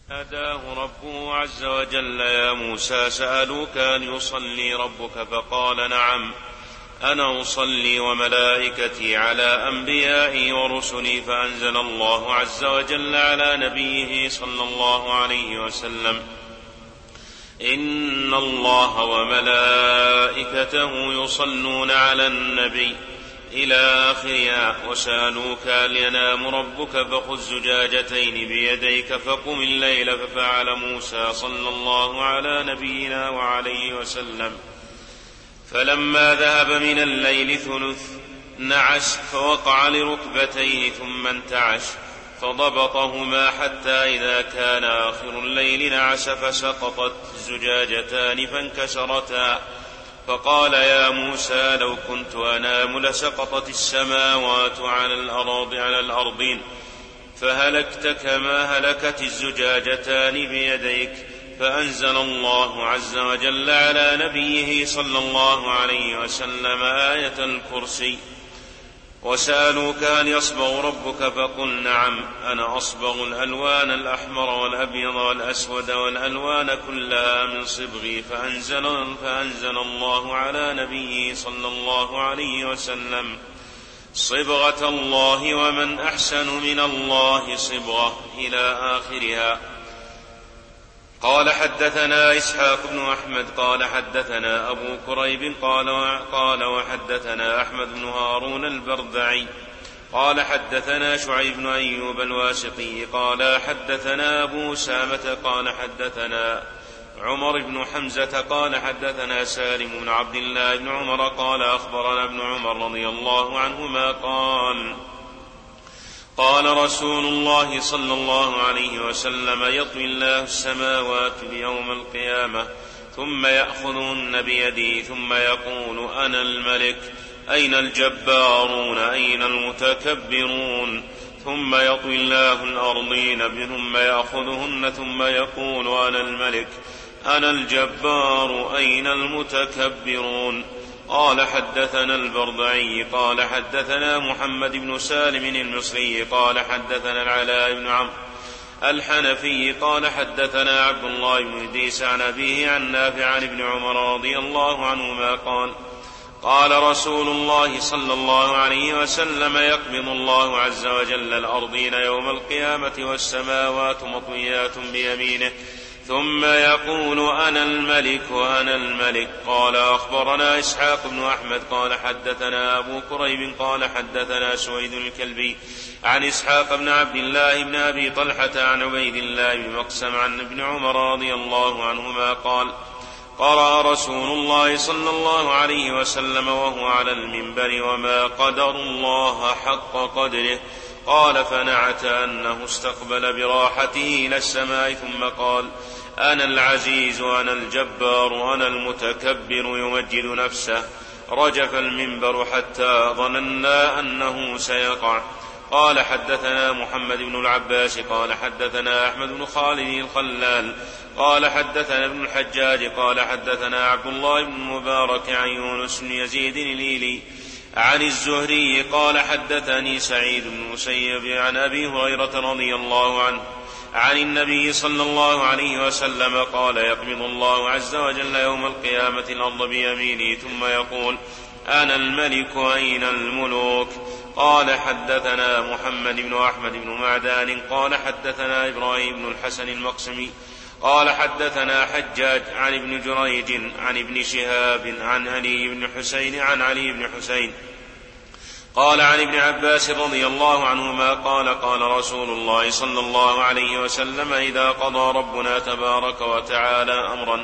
ناداه ربه عز وجل: يا موسى، سألوك أن يصلي ربك؟ فقال: نعم، أنا أصلي وملائكتي على أنبيائي ورسلي. فأنزل الله عز وجل على نبيه صلى الله عليه وسلم: إن الله وملائكته يصلون على النبي إلى آخرها. وسألوك هل ينام ربك؟ فخذ زجاجتين بيديك فقم الليل. ففعل موسى صلى الله على نبينا وعليه وسلم، فلما ذهب من الليل ثلث نعس فوقع لركبتيه ثم انتعش فضبطهما حتى إذا كان آخر الليل نعس فسقطت الزجاجتان فانكسرتا. فقال: يا موسى، لو كنت أنام لسقطت السماوات على الأرضين فهلكت كما هلكت الزجاجتان بيديك. فأنزل الله عز وجل على نبيه صلى الله عليه وسلم آية الكرسي: وسألوك هل يصبغ ربك؟ فقل: نعم، أنا أصبغ الألوان الأحمر والأبيض والأسود والألوان كلها من صبغي. فأنزل الله على نبيه صلى الله عليه وسلم: صبغة الله، ومن أحسن من الله صبغة، إلى آخرها. قال: حدثنا إسحاق بن أحمد قال حدثنا أبو كريب قال وحدثنا أحمد بن هارون البردعي قال حدثنا شعيب بن أيوب الواسطي قال حدثنا أبو أسامة قال حدثنا عمر بن حمزة قال حدثنا سالم بن عبد الله بن عمر قال أخبرنا ابن عمر رضي الله عنهما قال رسول الله صلى الله عليه وسلم: يطوي الله السماوات يوم القيامة ثم يأخذهن بيدي ثم يقول: أنا الملك، أين الجبارون، أين المتكبرون؟ ثم يطوي الله الأرضين ثم يأخذهن ثم يقول: أنا الملك، أنا الجبار، أين المتكبرون؟ قال: حدثنا البردعي قال حدثنا محمد بن سالم المصري قال حدثنا العلاء بن عمرو الحنفي قال حدثنا عبد الله بن إدريس عن أبيه عن نافع عن ابن عمر رضي الله عنهما قال رسول الله صلى الله عليه وسلم: يقبض الله عز وجل الأرضين يوم القيامة والسماوات مطويات بيمينه ثم يقول: أنا الملك، أنا الملك. قال: أخبرنا إسحاق بن أحمد قال حدثنا أبو كريب قال حدثنا سويد الكلبي عن إسحاق بن عبد الله بن أبي طلحة عن عبيد الله بن مقسم عن ابن عمر رضي الله عنهما قال: قرأ رسول الله صلى الله عليه وسلم وهو على المنبر: وما قدر الله حق قدره. قال: فنعت أنه استقبل براحته إلى السماء ثم قال: أنا العزيز، أنا الجبار، أنا المتكبر، يمجد نفسه. رجف المنبر حتى ظننا أنه سيقع. قال: حدثنا محمد بن العباس قال حدثنا أحمد بن خالد الخلال قال حدثنا ابن الحجاج قال حدثنا عبد الله بن المبارك عن يونس بن يزيد الإيلي عن الزهري قال حدثني سعيد بن المسيب عن أبي هريرة رضي الله عنه عن النبي صلى الله عليه وسلم قال: يقبض الله عز وجل يوم القيامة الأرض بيمينه ثم يقول: أنا الملك، أين الملوك؟ قال: حدثنا محمد بن أحمد بن معدان قال حدثنا إبراهيم بن الحسن المقسمي قال حدثنا حجاج عن ابن جريج عن ابن شهاب عن علي بن حسين قال عن ابن عباس رضي الله عنهما قال رسول الله صلى الله عليه وسلم: إذا قضى ربنا تبارك وتعالى أمرا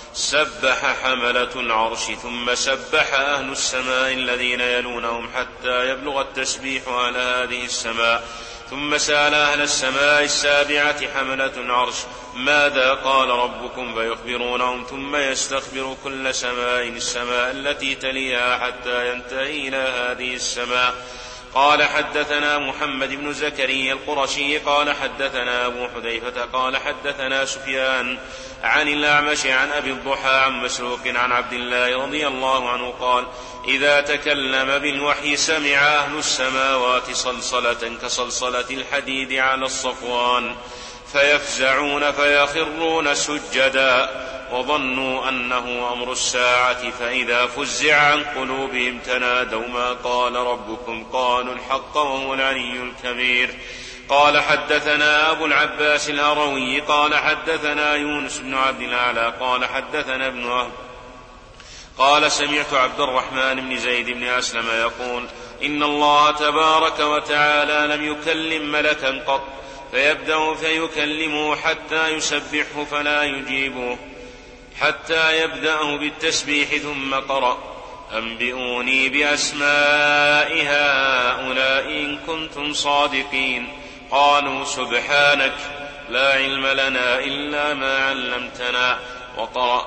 سبح حملة العرش ثم سبح أهل السماء الذين يلونهم حتى يبلغ التسبيح على هذه السماء، ثم سأل أهل السماء السابعة حملة العرش: ماذا قال ربكم؟ فيخبرونهم، ثم يستخبر كل سماء السماء التي تليها حتى ينتهي إلى هذه السماء. قال: حدثنا محمد بن زكريا القرشي قال حدثنا أبو حذيفة قال حدثنا سفيان عن الأعمش عن أبي الضحى عن مسروق عن عبد الله رضي الله عنه قال: إذا تكلم بالوحي سمع أهل السماوات صلصلة كصلصلة الحديد على الصفوان، فيفزعون فيخرون سجدا وظنوا أنه أمر الساعة فإذا فزع عن قلوبهم تنادوا ما قال ربكم قالوا الحق وهو العلي الكبير. قال حدثنا أبو العباس الهروي قال حدثنا يونس بن عبد الأعلى قال حدثنا ابن وهب قال سمعت عبد الرحمن بن زيد بن أسلم يقول إن الله تبارك وتعالى لم يكلم ملكا قط فيبدأ فيكلمه حتى يسبحه فلا يجيبه حتى يبدأه بالتسبيح ثم قرأ أنبئوني بأسماء هؤلاء إن كنتم صادقين قالوا سبحانك لا علم لنا إلا ما علمتنا وقرأ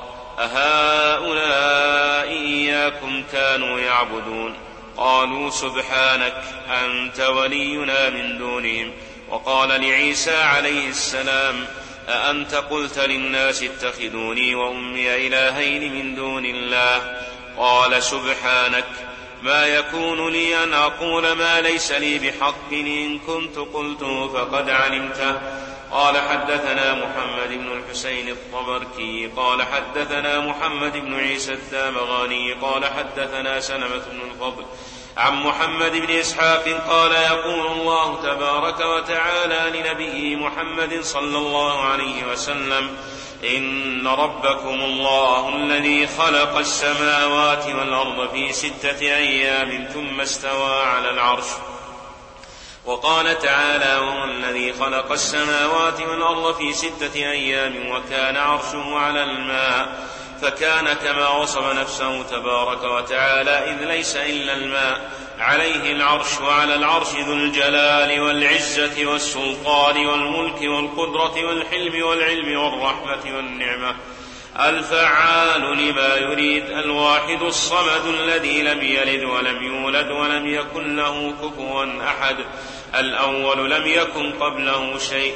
أهؤلاء إياكم كانوا يعبدون قالوا سبحانك أنت ولينا من دونهم. وقال لعيسى عليه السلام أأنت قلت للناس اتخذوني وأمي إلهين من دون الله قال سبحانك ما يكون لي أن أقول ما ليس لي بحق إن كنت قلته فقد علمته. قال حدثنا محمد بن الحسين الطبركي قال حدثنا محمد بن عيسى الدامغاني قال حدثنا سلمة بن الفضل عن محمد بن إسحاق قال يقول الله تبارك وتعالى لنبيه محمد صلى الله عليه وسلم إن ربكم الله الذي خلق السماوات والأرض في 6 أيام ثم استوى على العرش. وقال تعالى وهو الذي خلق السماوات والأرض في 6 أيام وكان عرشه على الماء فكان كما وصف نفسه تبارك وتعالى إذ ليس إلا الماء عليه العرش وعلى العرش ذو الجلال والعزة والسلطان والملك والقدرة والحلم والعلم والرحمة والنعمة الفعال لما يريد الواحد الصمد الذي لم يلد ولم يولد ولم يكن له كفوا أحد الأول لم يكن قبله شيء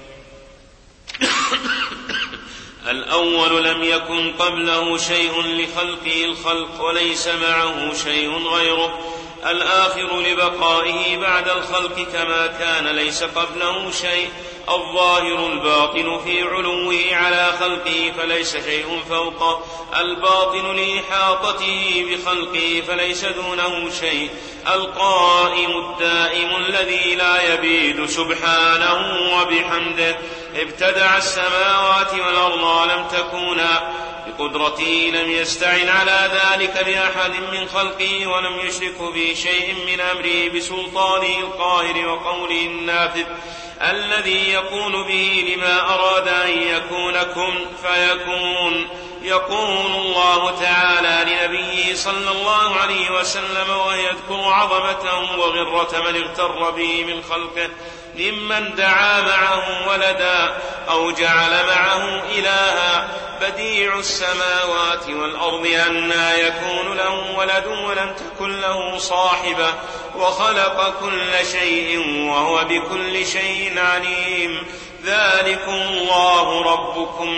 الأول لم يكن قبله شيء لخلقه الخلق وليس معه شيء غيره الآخر لبقائه بعد الخلق كما كان ليس قبله شيء الظاهر الباطن في علوه على خلقه فليس شيء فوقه الباطن لإحاطته بخلقه فليس دونه شيء القائم الدائم الذي لا يبيد سبحانه وبحمده ابتدع السماوات والأرض ولم تكونا بقدرته لم يستعن على ذلك بأحد من خلقه ولم يشرك به شيء من أمره بسلطانه القاهر وقوله النافذ الذي يكون به لما أراد أن يكون كن فيكون. يقول الله تعالى لنبيه صلى الله عليه وسلم ويذكر عظمته وغرة من اغتر به من خلقه ممن دعا معه ولدا أو جعل معه إلها بديع السماوات والأرض أنى يكون له ولد ولم تكن له صاحبة وخلق كل شيء وهو بكل شيء عليم ذلكم الله ربكم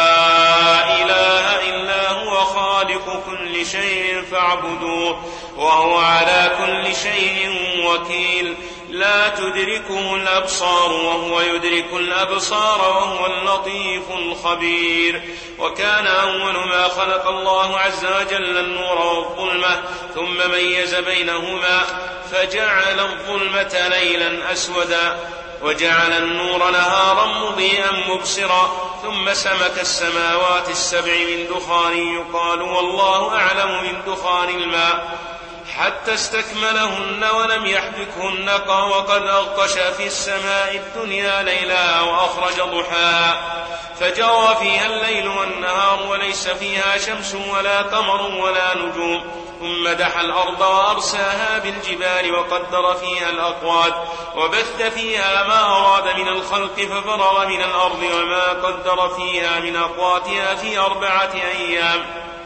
لا إله إلا هو خالق كل شيء فاعبدوه وهو على كل شيء وكيل لا تدركه الأبصار وهو يدرك الأبصار وهو اللطيف الخبير. وكان أول ما خلق الله عز وجل النور والظلمة ثم ميز بينهما فجعل الظلمة ليلا أسودا وجعل النور نهارا مضيئا مبصرا ثم سمك السماوات السبع من دخان يقال والله أعلم من دخان الماء حتى استكملهن ولم يحبكهن وقد أغطش في السماء الدنيا ليلها وأخرج ضحاها فجرى فيها الليل والنهار وليس فيها شمس ولا قمر ولا نجوم ثم دحى الأرض وأرساها بالجبال وقدر فيها الأقوات وبث فيها ما أراد من الخلق ففرغ من الأرض وما قدر فيها من أقواتها في 4 أيام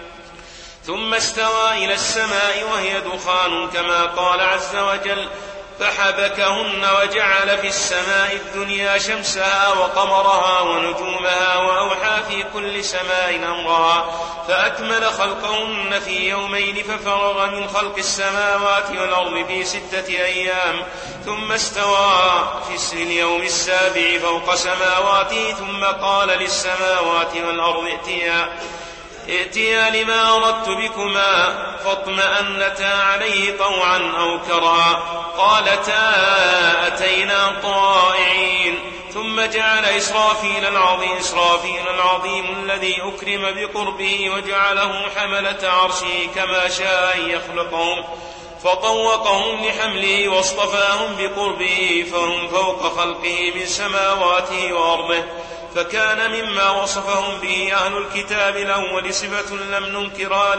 ثم استوى إلى السماء وهي دخان كما قال عز وجل فحبكهن وجعل في السماء الدنيا شمسها وقمرها ونجومها وأوحى في كل سماء أمرها فأكمل خلقهن في يومين ففرغ من خلق السماوات والأرض في 6 أيام ثم استوى في اليوم السابع فوق سماواته ثم قال للسماوات والأرض ائتيا لما أردت بكما فاطمأنتا عليه طوعا أو كرها قالتا أتينا طائعين ثم جعل إسرافيل العظيم الذي أكرم بقربه وجعله حملة عرشه كما شاء أن يخلقهم فطوقهم لحمله واصطفاهم بقربه فهم فوق خلقه من سماواته وأرضه فكان مما وصفهم به أهل الكتاب الأول صفة لم ننكرها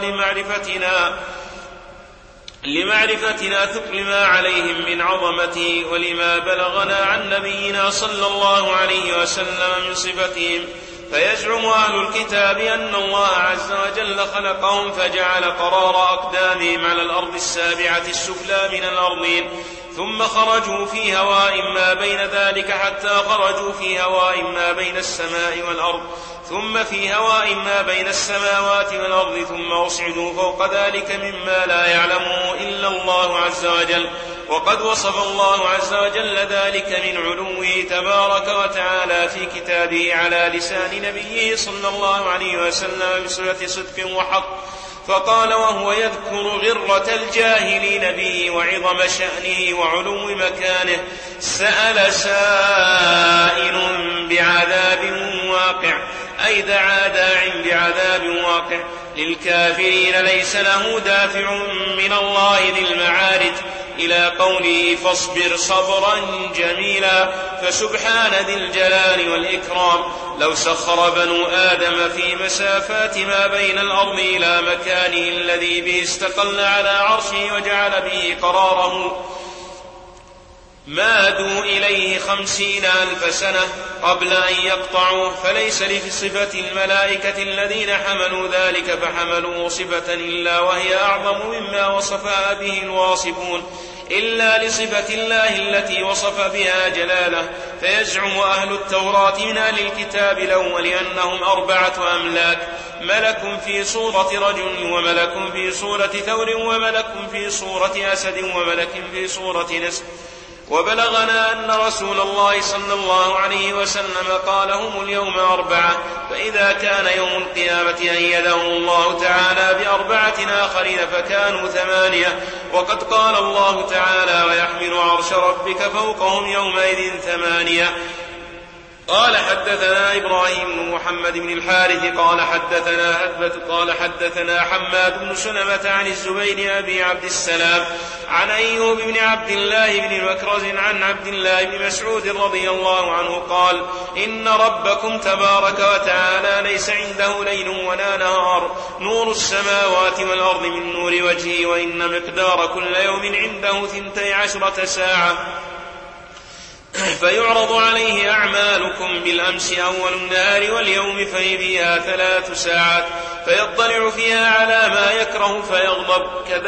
لمعرفتنا ثقل ما عليهم من عظمته ولما بلغنا عن نبينا صلى الله عليه وسلم من صفتهم فيزعم أهل الكتاب أن الله عز وجل خلقهم فجعل قرار أقدامهم على الأرض السابعة السفلى من الأرضين ثم خرجوا في هواء ما بين ذلك حتى خرجوا في هواء ما بين السماء والأرض ثم في هواء ما بين السماوات والأرض ثم أصعدوا فوق ذلك مما لا يعلمه إلا الله عز وجل وقد وصف الله عز وجل ذلك من علوه تبارك وتعالى في كتابه على لسان نبيه صلى الله عليه وسلم بصفة صدق وحق فقال وهو يذكر غرة الجاهلين به وعظم شأنه وعلو مكانه سأل سائل بعذاب واقع أي دعا داع بعذاب واقع للكافرين ليس له دافع من الله ذي المعارج إلى قوله فاصبر صبرا جميلا فسبحان ذي الجلال والإكرام لو سخر بنو آدم في مسافات ما بين الأرض إلى مكانه الذي به استقل على عرشه وجعل به قراره مادوا إليه 50,000 سنة قبل أن يقطعوه فليس لصفة الملائكة الذين حملوا ذلك فحملوا صفة إلا وهي أعظم مما وصفها به الواصفون إلا لصفة الله التي وصف بها جلاله فيزعم أهل التوراة من أهل الكتاب الأول أنهم 4 أملاك ملك في صورة رجل وملك في صورة ثور وملك في صورة أسد وملك في صورة نسر وبلغنا أن رسول الله صلى الله عليه وسلم قال هم اليوم 4 فإذا كان يوم القيامة أيدهم الله تعالى ب4 آخرين فكانوا 8 وقد قال الله تعالى ويحمل عرش ربك فوقهم يومئذ 8 قال حدثنا إبراهيم بن محمد بن الحارث قال حدثنا أثبت قال حدثنا حماد بن سلمة عن الزبير أبي عبد السلام عن أيوب بن عبد الله بن مكرز عن عبد الله بن مسعود رضي الله عنه قال إن ربكم تبارك وتعالى ليس عنده ليل ولا نهار نور السماوات والأرض من نور وجهه وإن مقدار كل يوم عنده 12 ساعة فيعرض عليه أعمالكم بالأمس أول النهار واليوم فيها 3 ساعات فيطلع فيها على ما يكره فيغضب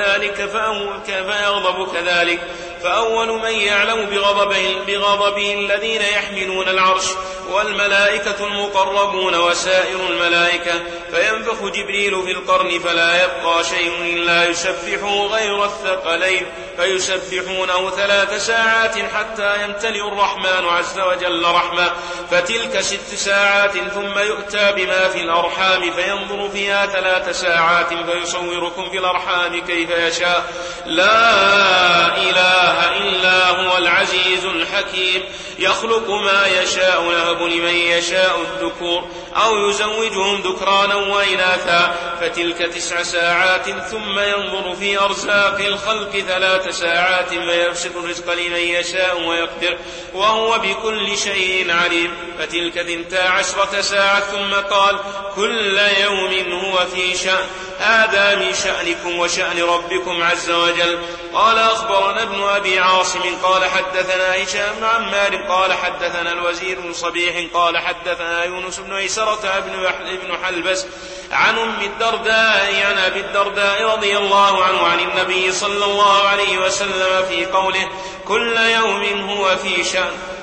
كذلك فأول من يعلم بغضبه الذين يحملون العرش والملائكة المقربون وسائر الملائكة فينفخ جبريل في القرن فلا يبقى شيء إلا يسبحه غير الثقلين فيسبحونه 3 ساعات حتى يمتلئ الرحمن عز وجل رحمة فتلك 6 ساعات ثم يؤتى بما في الأرحام فينظر فيها 3 ساعات فيصوركم في الأرحام كيف يشاء لا إله إلا هو العزيز الحكيم يخلق ما يشاء يهب لمن يشاء الذكور أو يزوجهم ذكرانا وإناثا فتلك 9 ساعات ثم ينظر في أرزاق الخلق 3 ساعات فيبسط الرزق لمن يشاء ويقدر وهو بكل شيء عليم فتلك 12 ساعة ثم قال كل يوم هو في شأن هذا من شأنكم وشأن ربكم عز وجل قال أخبرنا ابن أبي عاصم قال حدثنا هشام بن عمار قال حدثنا الوزير بن صبيح قال حدثنا يونس بن عيسرة بن حلبس عن أم الدرداء عن أبي الدرداء رضي الله عنه عن النبي صلى الله عليه وسلم في قوله كل يوم هو في شأن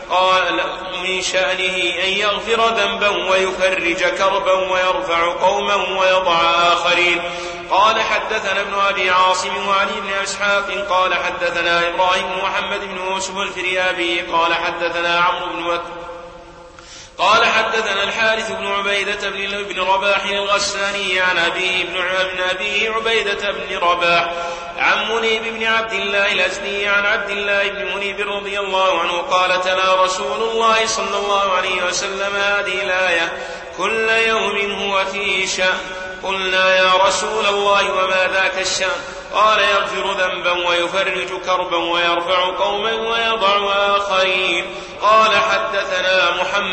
قال من شأنه أن يغفر ذنبا ويفرج كربا ويرفع قوما ويضع آخرين. قال حدثنا ابن أبي عاصم وعلي بن إسحاق قال حدثنا إبراهيم بن محمد بن يوسف الفريابي قال حدثنا عمرو بن بكر قال حدثنا الحارث بن عبيدة بن رباح الغساني عن أبيه عبيدة بن رباح عن منيب بن عبد الله الأزدي عن عبد الله بن منيب رضي الله عنه قال تلا رسول الله صلى الله عليه وسلم هذه الآية كل يوم هو فيه شأن. قلنا يا رسول الله وما ذاك الشأن؟ قال يغفر ذنبا ويفرج كربا ويرفع قوما ويضع آخرين. قال حدثنا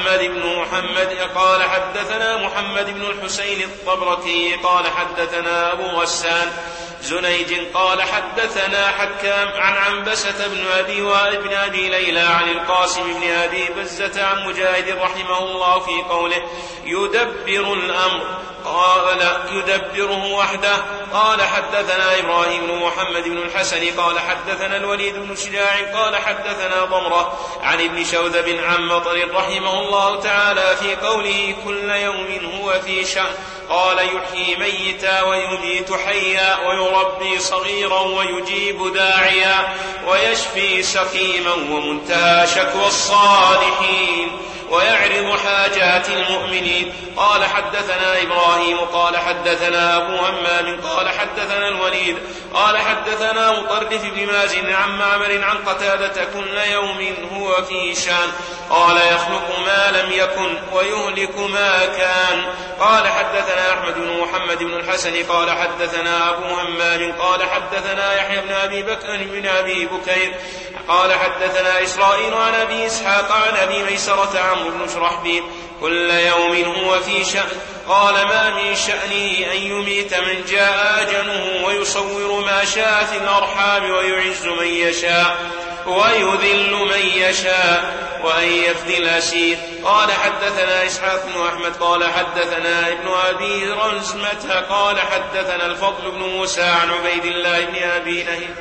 محمد بن الحسين الطبركي قال حدثنا أبو غسان زنيج قال حدثنا حكام عن عنبسة بن أبي وائل بن أبي ليلى عن القاسم بن أبي بزة عن مجاهد رحمه الله في قوله يدبر الأمر قال يدبره وحده. قال حدثنا إبراهيم بن محمد بن الحسن قال حدثنا الوليد بن شجاع قال حدثنا ضمرة عن ابن شوذب عن مطر رحمه الله تعالى في قوله كل يوم هو في شأن. قال يحيي ميتا ويميت حيا ويربي صغيرا ويجيب داعيا ويشفي سقيما ومنتهى شكوى الصالحين ويعرض حاجات المؤمنين. قال حدثنا إبراهيم قال حدثنا أبو همام قال حدثنا الوليد قال حدثنا مطرف بن مازن عن معمر عن قتادة كل يوم هو في شان. قال يخلق ما لم يكن ويهلك ما كان. قال حدثنا أحمد بن محمد بن الحسن قال حدثنا أبو همام قال حدثنا يحيى بن أبي بكر بن أبي بكير قال حدثنا إسرائيل عن أبي إسحاق عن أبي ميسرة عمرو بن شرحبيل كل يوم هو في شأن. قال ما من شأنه أن يميت من جاء أجله ويصور ما شاء في الأرحام ويعز من يشاء ويذل من يشاء وأن يفدي الأسير. قال حدثنا إسحاق بن أحمد قال حدثنا ابن أبي رزمة قال حدثنا الفضل بن موسى عن عبيد الله بن أبي نهيك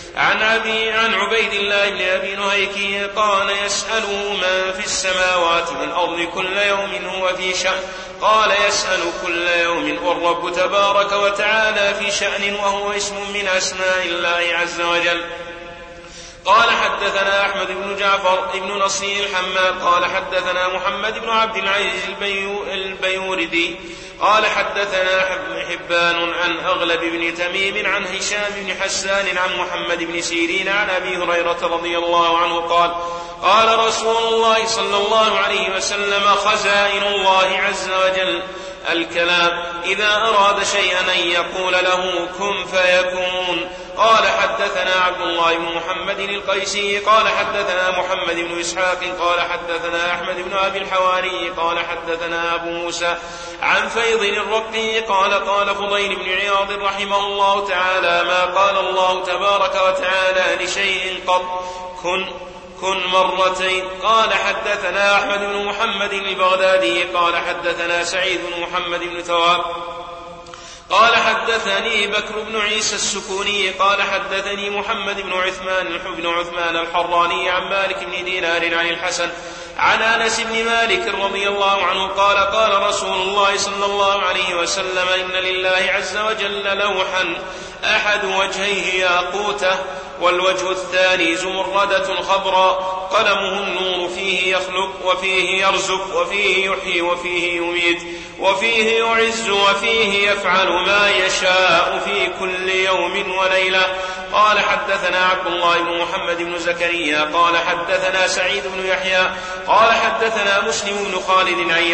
عن عبيد الله بن أبي نهيك قال يسأله من في السماوات والأرض كل يوم هو في شأن. قال يسأل كل يوم والرب تبارك وتعالى في شأن وهو اسم من أسماء الله عز وجل. قال حدثنا أحمد بن جعفر بن نصير الحماد قال حدثنا محمد بن عبد العزيز البيوردي قال حدثنا حبان عن أغلب بن تميم عن هشام بن حسان عن محمد بن سيرين عن أبي هريرة رضي الله عنه قال قال رسول الله صلى الله عليه وسلم خزائن الله عز وجل الكلام إذا أراد شيئا أن يقول له كن فيكون. قال حدثنا عبد الله بن محمد القيسي قال حدثنا محمد بن إسحاق قال حدثنا أحمد بن أبي الحواري قال حدثنا أبو موسى عن فيض الرقي قال قال فضيل بن عياض رحمه الله تعالى ما قال الله تبارك وتعالى لشيء قط كن مرتين. قال حدثنا أحمد بن محمد البغدادي قال حدثنا سعيد بن محمد بن ثواب قال حدثني بكر بن عيسى السكوني قال حدثني محمد بن عثمان الحراني عن مالك بن دينار عن الحسن عن أنس بن مالك رضي الله عنه قال قال رسول الله صلى الله عليه وسلم إن لله عز وجل لوحا أحد وجهيه ياقوته والوجه الثاني زمردة خضراء قلمه النور فيه يخلق وفيه يرزق وفيه يحيي وفيه يميت وفيه يعز وفيه يفعل ما يشاء في كل يوم وليلة. قال حدثنا عبد الله بن محمد بن زكريا قال حدثنا سعيد بن يحيى قال حدثنا مسلم بن خالد عن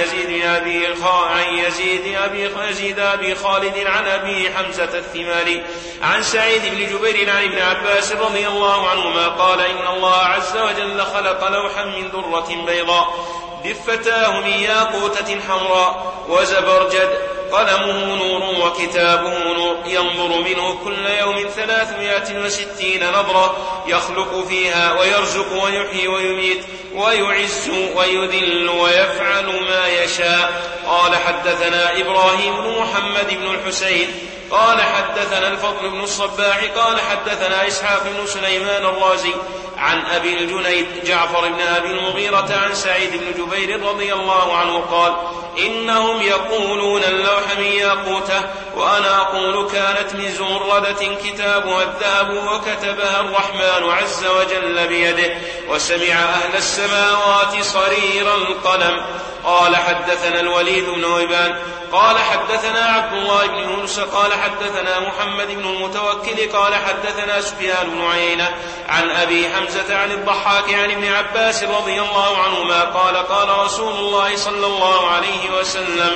يزيد أبي خالد عن أبي حمزة الثمالي عن سعيد بن جبير عن ابن عباس رضي الله عنهما قال إن الله عز وجل خلق لوحا من درة بيضاء دفتاه من ياقوتة حمراء وزبرجد قلمه نور وكتابه نور ينظر منه كل يوم 360 نظرة يخلق فيها ويرزق ويحيي ويميت ويعز ويذل ويفعل ما يشاء. قال حدثنا إبراهيم بن محمد بن الحسين قال حدثنا الفضل بن الصباح قال حدثنا إسحاق بن سليمان الرازي عن أبي الجنيد جعفر بن أبي المغيرة عن سعيد بن جبير رضي الله عنه قال إنهم يقولون اللوح من ياقوته وأنا أقول كانت من زمردة كتابها الذهب وكتبها الرحمن عز وجل بيده وسمع أهل السماوات صرير القلم. قال حدثنا الوليد بن عبان قال حدثنا عبد الله بن يونس قال حدثنا محمد بن المتوكل قال حدثنا سفيان بن عيينة عن أبي حمزة عن الضحاك عن ابن عباس رضي الله عنهما قال قال رسول الله صلى الله عليه وسلم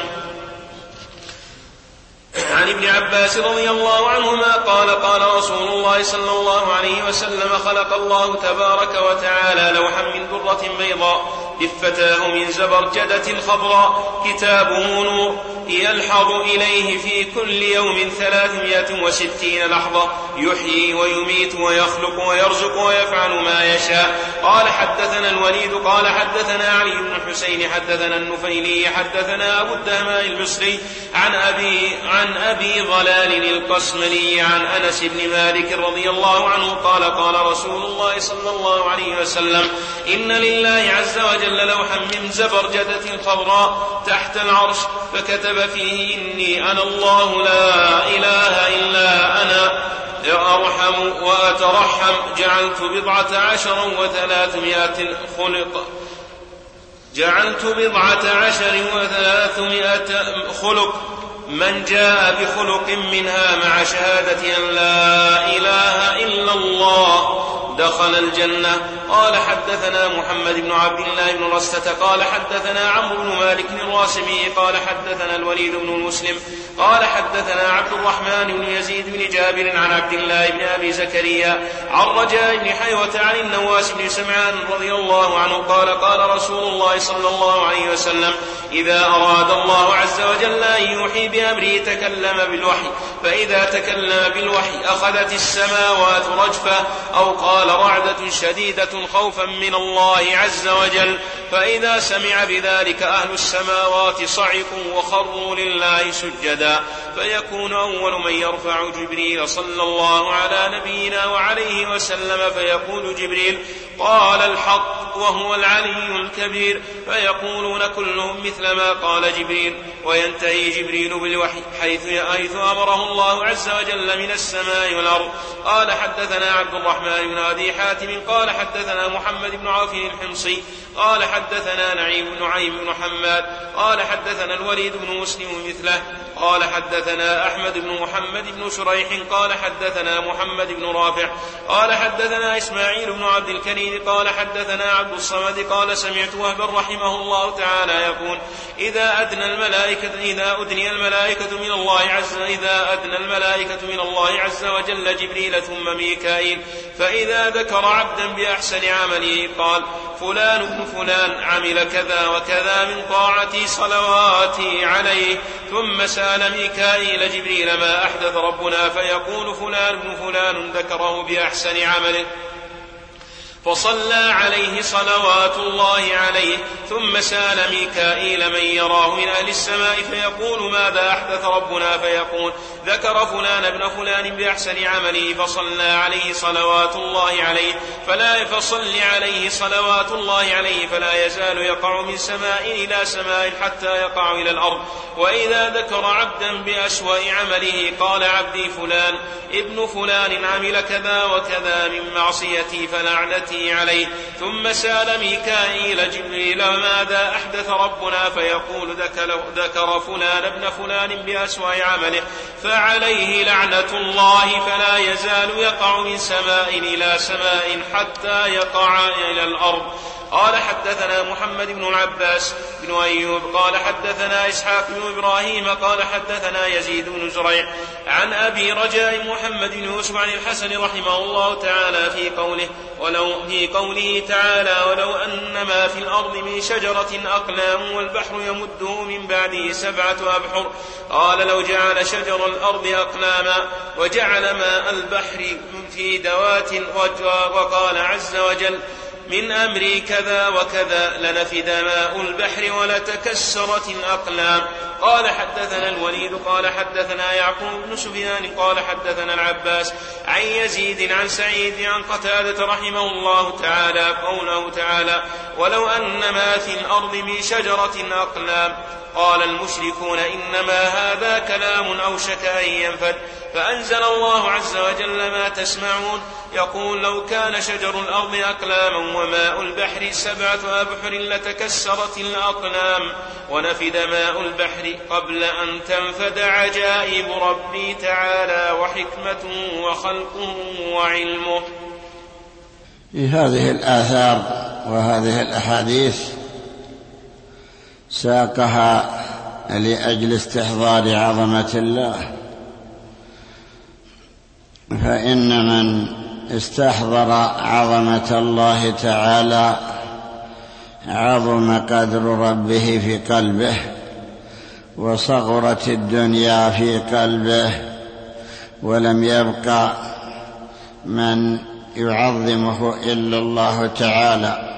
عن ابن عباس رضي الله عنهما قال قال رسول الله صلى الله عليه وسلم خلق الله تبارك وتعالى لوحا من درة بيضاء دفتاه من زبرجدة خضراء كتابه نور يلحظ إليه في كل يوم 360 لحظة يحيي ويميت ويخلق ويرزق ويفعل ما يشاء. قال حدثنا الوليد قال حدثنا علي بن الحسين حدثنا النفيلي حدثنا أبو الدهماء المصري عن أبي ضلال القسملي عن أنس بن مالك رضي الله عنه قال قال رسول الله صلى الله عليه وسلم إن لله عز وجل لوحا من زبرجدة خضراء تحت العرش فكتب فيه إني أنا الله لا إله إلا أنا أرحم وأترحم جعلت 300 خلق من جاء بخلق منها مع شهادة أن لا إله إلا الله دخل الجنة. قال حدثنا محمد بن عبد الله بن رستة قال حدثنا عمرو بن مالك الراسمي قال حدثنا الوليد بن مسلم قال حدثنا عبد الرحمن بن يزيد بن جابر عن عبد الله بن أبي زكريا عن رجاء بن حيوة عن النواس بن سمعان رضي الله عنه قال قال رسول الله صلى الله عليه وسلم إذا أراد الله عز وجل أن يوحي بأمره تكلم بالوحي فإذا تكلم بالوحي أخذت السماوات رجفة أو قال رعدة شديدة خوفا من الله عز وجل فإذا سمع بذلك أهل السماوات صعقوا وخروا لله سجدا فيكون أول من يرفع جبريل صلى الله على نبينا وعليه وسلم فيقول جبريل قال الحق وهو العلي الكبير فيقولون كلهم مثل ما قال جبريل وينتهي جبريل بالوحي حيث أمره الله عز وجل من السماء والأرض. قال حدثنا عبد الرحمن بن أبي حاتم قال حدثنا محمد بن عوف الحمصي قال حدثنا نعيم بن عيم بن حماد قال حدثنا الوليد بن مسلم مثله قال حدثنا أحمد بن محمد بن شريح قال حدثنا محمد بن رافع قال حدثنا إسماعيل بن عبد الكريم قال حدثنا عبد الصمد قال سمعت وهبا رحمه الله تعالى يقول إذا أدنى الملائكة من الله عز وجل جبريل ثم ميكائيل فإذا ذكر عبدا بأحسن عمله قال فلان ابن فلان عمل كذا وكذا من طاعتي صلواتي عليه ثم سأل ميكائيل جبريل ما أحدث ربنا فيقول فلان ابن فلان ذكره بأحسن عمله فصلى عليه صلوات الله عليه ثم سأل ميكائيل من يراه من أهل السماء فيقول ماذا أحدث ربنا فيقول ذكر فلان ابن فلان بأحسن عمله فصلى عليه صلوات الله عليه فلا يزال يقع من سماء إلى سماء حتى يقع إلى الأرض. وإذا ذكر عبدا بأسوأ عمله قال عبدي فلان ابن فلان عمل كذا وكذا من معصيتي فلعنتي عليه ثم سأل ميكائيل جبريل ماذا أحدث ربنا فيقول ذكر فلان ابن فلان بأسوأ عمله فعليه لعنة الله فلا يزال يقع من سماء إلى سماء حتى يقع إلى الأرض. قال حدثنا محمد بن العباس بن أيوب قال حدثنا إسحاق بن إبراهيم قال حدثنا يزيد بن زريع عن أبي رجاء محمد بن يوسف عن الحسن رحمه الله تعالى في قوله تعالى ولو أن ما في الأرض من شجرة أقلام والبحر يمده من بعده 7 أبحر قال لو جعل شجر الأرض أقلاما وجعل ماء البحر في دوات وقال عز وجل من أمري كذا وكذا لنفد ماء البحر ولتكسرت الأقلام. قال حدثنا الوليد قال حدثنا يعقوب بن سفيان قال حدثنا العباس عن يزيد عن سعيد عن قتادة رحمه الله تعالى قوله تعالى ولو أن ما في الأرض من شجرة أقلام قال المشركون إنما هذا كلام أوشك أن ينفد فأنزل الله عز وجل ما تسمعون يقول لو كان شجر الأرض أقلاما وماء البحر 7 أبحر لتكسرت الأقلام ونفد ماء البحر قبل أن تنفد عجائب ربي تعالى وحكمته وخلقه وعلمه. هذه الآثار وهذه الأحاديث ساقها لأجل استحضار عظمة الله، فإن من استحضر عظمة الله تعالى عظم قدر ربه في قلبه وصغرت الدنيا في قلبه ولم يبقى من يعظمه إلا الله تعالى.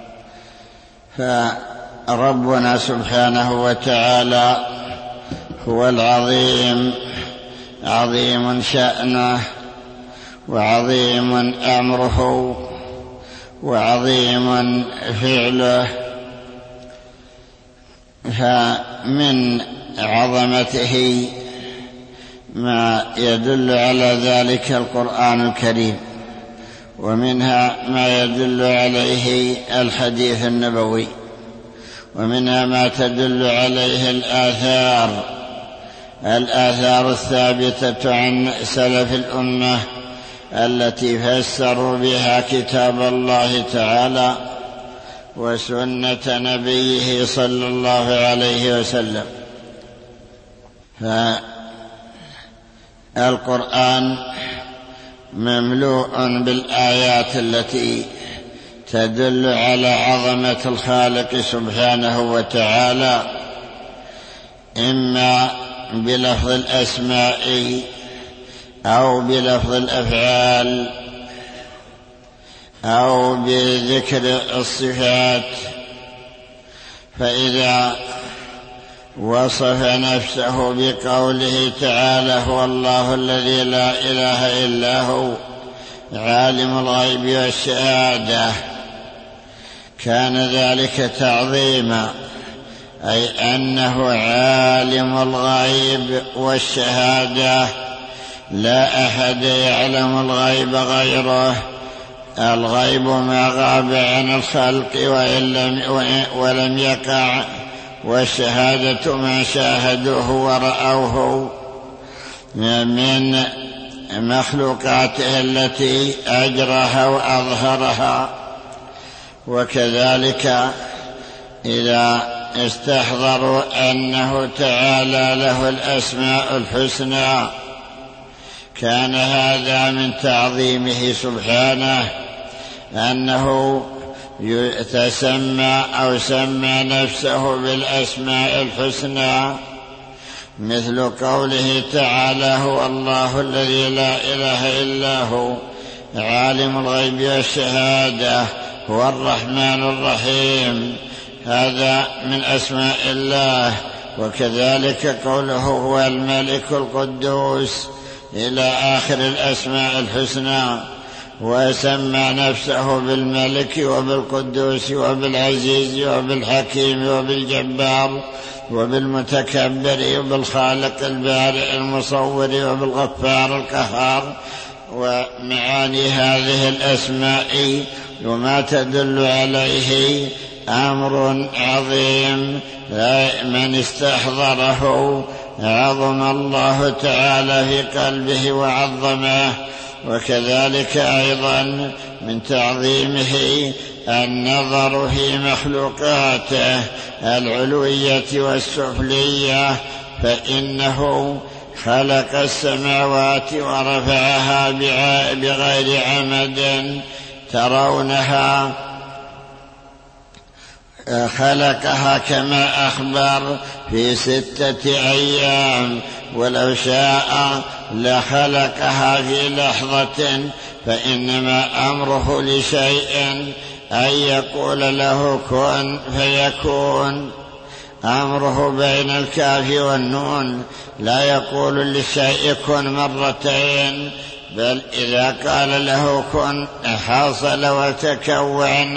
فربنا سبحانه وتعالى هو العظيم، عظيم شأنه وعظيم أمره وعظيم فعله، فمن عظمته ما يدل على ذلك القرآن الكريم، ومنها ما يدل عليه الحديث النبوي، ومنها ما تدل عليه الآثار الثابتة عن سلف الأمة التي فسروا بها كتاب الله تعالى وسنة نبيه صلى الله عليه وسلم. فالقرآن مملوء بالآيات التي تدل على عظمة الخالق سبحانه وتعالى، إما بلفظ الأسماء أو بلفظ الأفعال أو بذكر الصفات. فإذا وصف نفسه بقوله تعالى هو الله الذي لا إله إلا هو عالم الغيب والشهادة، كان ذلك تعظيما، أي أنه عالم الغيب والشهادة، لا أحد يعلم الغيب غيره. الغيب ما غاب عن الخلق ولم يقع، والشهادة ما شاهدوه ورأوه من مخلوقاته التي أجرها وأظهرها. وكذلك إذا استحضروا أنه تعالى له الأسماء الحسنى كان هذا من تعظيمه سبحانه، أنه يتسمى أو سمى نفسه بالأسماء الحسنى، مثل قوله تعالى هو الله الذي لا إله إلا هو عالم الغيب والشهادة هو الرحمن الرحيم، هذا من أسماء الله. وكذلك قوله هو الملك القدوس إلى آخر الأسماء الحسنى، وسمى نفسه بالملك وبالقدوس وبالعزيز وبالحكيم وبالجبار وبالمتكبر وبالخالق البارئ المصور وبالغفار القهار. ومعاني هذه الأسماء وما تدل عليه أمر عظيم، من استحضره عظم الله تعالى في قلبه وعظمه. وكذلك أيضا من تعظيمه النظر في مخلوقاته العلوية والسفلية، فإنه خلق السماوات ورفعها بغير عمد ترونها، خلقها كما أخبر في 6 أيام، ولو شاء لخلقها في لحظة، فإنما أمره لشيء أن يقول له كن فيكون. أمره بين الكاف والنون، لا يقول للشيء كن مرتين، بل إذا قال له كن حصل وتكون.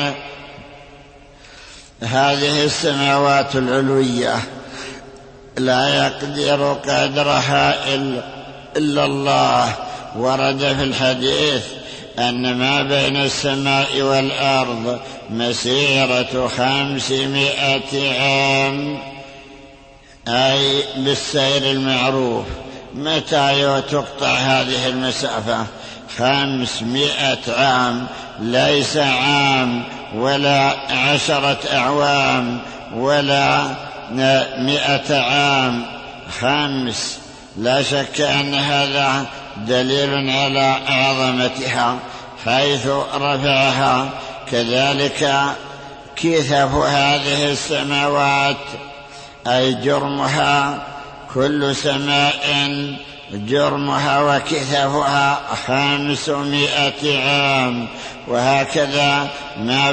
هذه السماوات العلوية لا يقدر قدرها إلا الله. ورد في الحديث أن ما بين السماء والأرض مسيرة 500 عام، أي بالسير المعروف. متى تقطع هذه المسافة؟ 500 عام، ليس عام ولا 10 أعوام ولا 100 عام، 5. لا شك أن هذا دليل على عظمتها حيث رفعها. كذلك كثف هذه السماوات، أي جرمها، كل سماء جرمها وكثفها 500 عام. وهكذا ما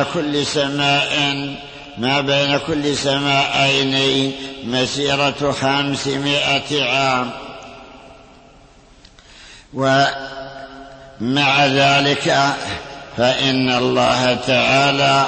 بين كل سماءين مسيرة 500 عام. ومع ذلك فإن الله تعالى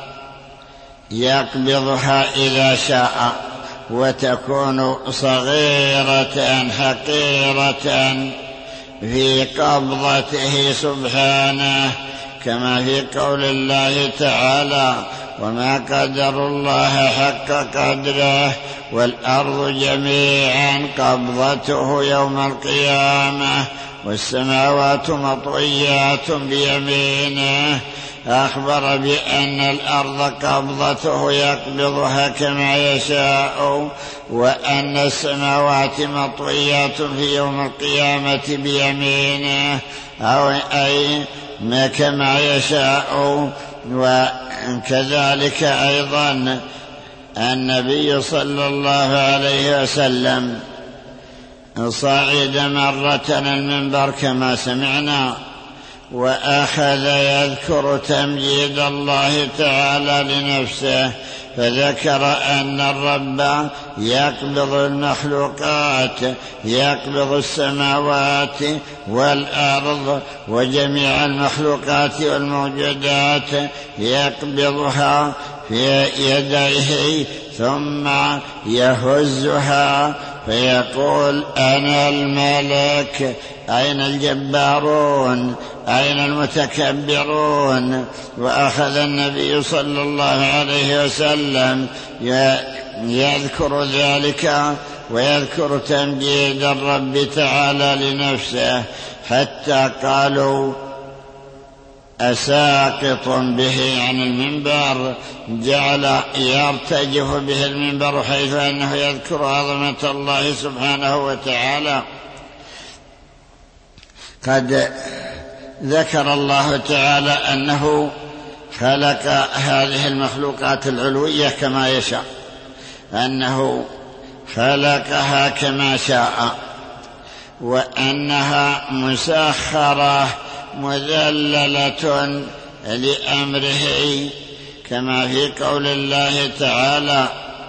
يقبضها إذا شاء، وتكون صغيرة حقيرة في قبضته سبحانه، كما في قول الله تعالى وما قدر الله حق قدره والأرض جميعا قبضته يوم القيامة والسماوات مطويات بيمينه. أخبر بأن الأرض قبضته يقبضها كما يشاء، وأن السماوات مطويات في يوم القيامة بيمينه، أي كما يشاء. وكذلك أيضا النبي صلى الله عليه وسلم صعد مرة المنبر كما سمعنا، وأخذ يذكر تمجيد الله تعالى لنفسه، فذكر أن الرب يقبض المخلوقات، يقبض السماوات والأرض وجميع المخلوقات والموجودات، يقبضها في يديه ثم يهزها فيقول أنا الملك. أين الجبارون؟ أين المتكبرون؟ وأخذ النبي صلى الله عليه وسلم يذكر ذلك ويذكر تمجيد الرب تعالى لنفسه، حتى قالوا أساقط به عن المنبر، جعل يرتجف به المنبر حيث أنه يذكر عظمة الله سبحانه وتعالى. قد ذكر الله تعالى أنه خلق هذه المخلوقات العلوية كما يشاء، أنه خلقها كما شاء، وأنها مسخرة مذللة لأمره، كما في قول الله تعالى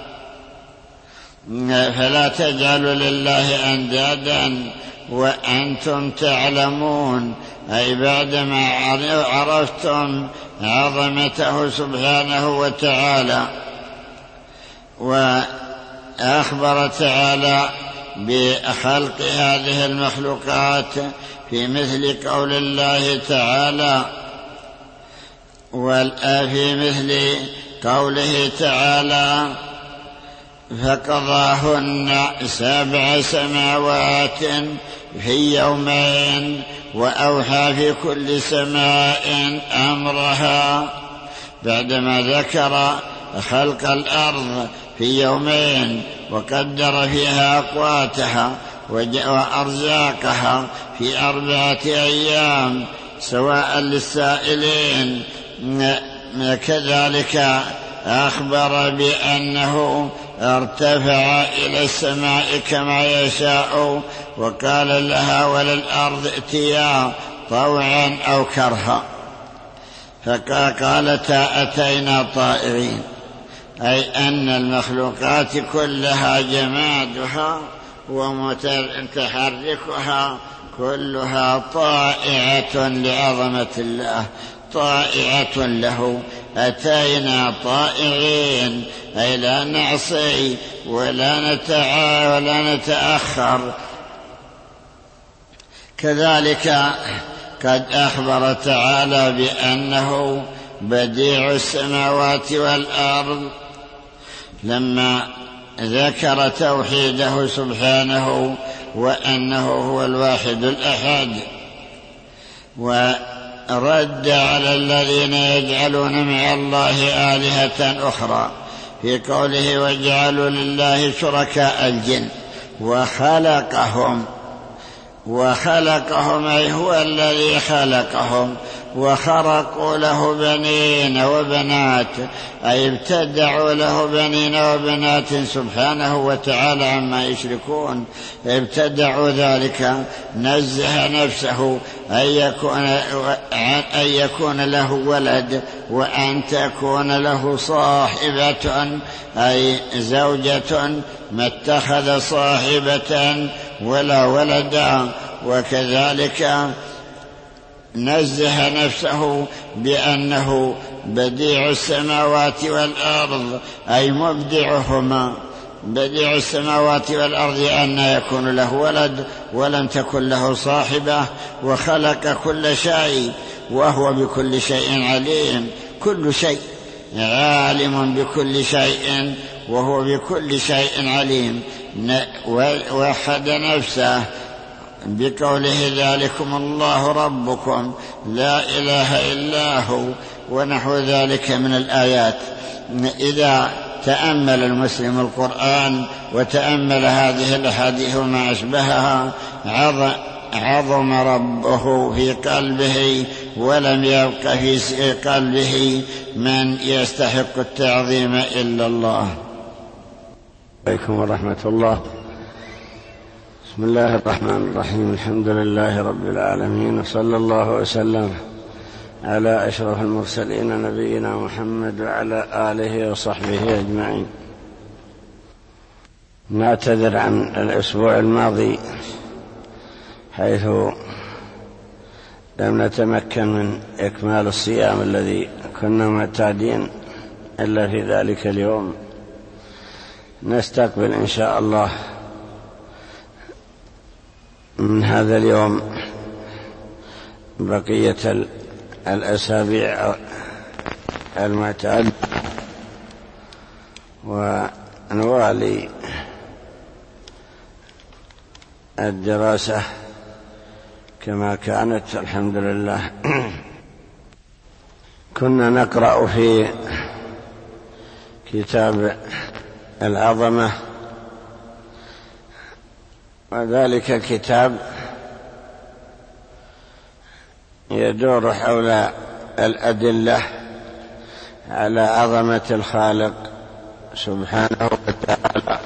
فلا تجعلوا لله أندادا وأنتم تعلمون، أي بعدما عرفتم عظمته سبحانه وتعالى. وأخبر تعالى بخلق هذه المخلوقات في مثل قول الله تعالى في مثل قوله تعالى فقضاهن 7 سماوات في يومين وأوحى في كل سماء أمرها. بعدما ذكر خلق الأرض في يومين وقدر فيها أقواتها وأرزاقها في 4 أيام سواء للسائلين، كذلك أخبر بأنه ارتفع إلى السماء كما يشاء، وقال لها وللأرض ائتيا طوعا أو كرها، فقالتا أتينا طائعين. أي أن المخلوقات كلها جمادها ومتحركها كلها طائعة لعظمة الله، طائعة له. أتينا طائعين، أي لا نعصي ولا نتأخر. كذلك قد أخبر تعالى بأنه بديع السماوات والأرض لما ذكر توحيده سبحانه وأنه هو الواحد الأحد، ورد على الذين يجعلون مع الله آلهة أخرى في قوله وجعلوا لله شركاء الجن وخلقهم أي هو الذي خلقهم، وخرقوا له بنين وبنات، أي ابتدعوا له بنين وبنات سبحانه وتعالى عما يشركون، ابتدعوا ذلك. نزه نفسه أن يكون له ولد وأن تكون له صاحبة أي زوجة، ما اتخذ صاحبة ولا ولدا. وكذلك نزه نفسه بأنه بديع السماوات والأرض، أي مبدعهما، بديع السماوات والأرض، أن يكون له ولد ولم تكن له صاحبة، وخلق كل شيء وهو بكل شيء عليم. كل شيء عالم بكل شيء وهو بكل شيء عليم. وحد نفسه بقوله ذلكم الله ربكم لا إله إلا هو، ونحو ذلك من الآيات. إذا تأمل المسلم القرآن وتأمل هذه الأحاديث وما أشبهها عظم ربه في قلبه، ولم يبق في قلبه من يستحق التعظيم إلا الله. عليكم ورحمة الله. بسم الله الرحمن الرحيم. الحمد لله رب العالمين، وصلى الله وسلم على أشرف المرسلين نبينا محمد وعلى آله وصحبه أجمعين. نعتذر عن الأسبوع الماضي حيث لم نتمكن من إكمال الصيام الذي كنا معتادين إلا في ذلك اليوم. نستقبل إن شاء الله من هذا اليوم بقية الأسابيع المعتاد، ونوالي الدراسة كما كانت الحمد لله. كنا نقرأ في كتاب العظمة، وذلك الكتاب يدور حول الأدلة على عظمة الخالق سبحانه وتعالى،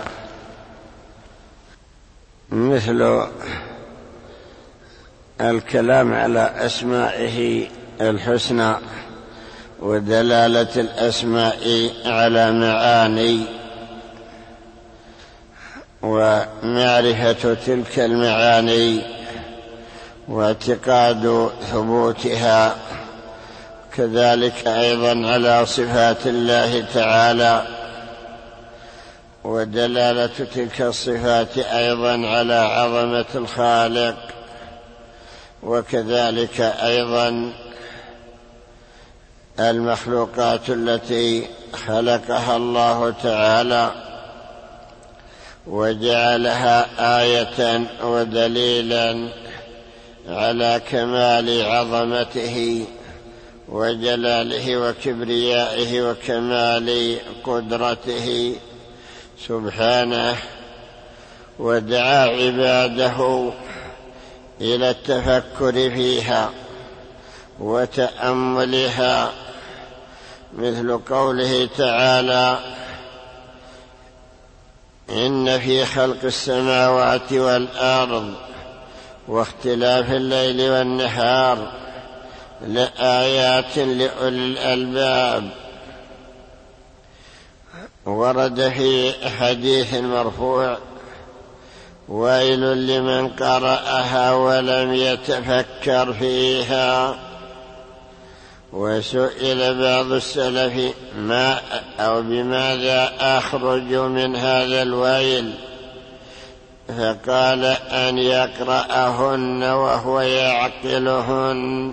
مثل الكلام على أسمائه الحسنى ودلالة الأسماء على معاني، ومعرفة تلك المعاني واعتقاد ثبوتها، كذلك أيضا على صفات الله تعالى ودلالة تلك الصفات أيضا على عظمة الخالق، وكذلك أيضا المخلوقات التي خلقها الله تعالى وجعلها آية ودليلا على كمال عظمته وجلاله وكبريائه وكمال قدرته سبحانه، ودعا عباده إلى التفكر فيها وتأملها، مثل قوله تعالى إن في خلق السماوات والأرض واختلاف الليل والنهار لآيات لأولي الألباب. ورد في حديث مرفوع: ويل لمن قرأها ولم يتفكر فيها. وسئل بعض السلف بماذا أخرج من هذا الويل، فقال: أن يقرأهن وهو يعقلهن.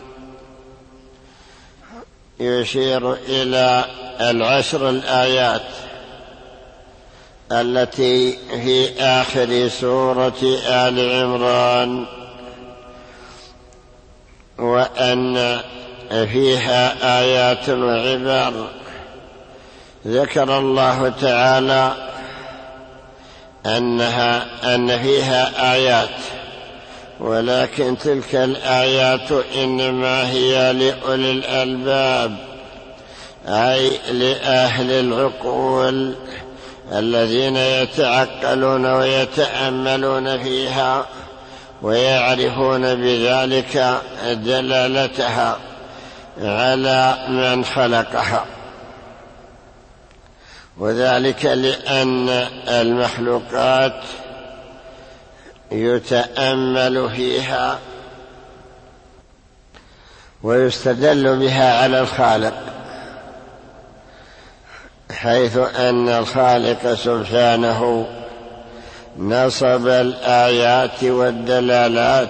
يشير إلى 10 الآيات التي في آخر سورة آل عمران، وأن فيها آيات وعبر. ذكر الله تعالى أن فيها آيات، ولكن تلك الآيات إنما هي لأولي الألباب، أي لأهل العقول الذين يتعقلون ويتأملون فيها ويعرفون بذلك دلالتها على من خلقها. وذلك لأن المخلوقات يتأمل فيها ويستدل بها على الخالق، حيث أن الخالق سبحانه نصب الآيات والدلالات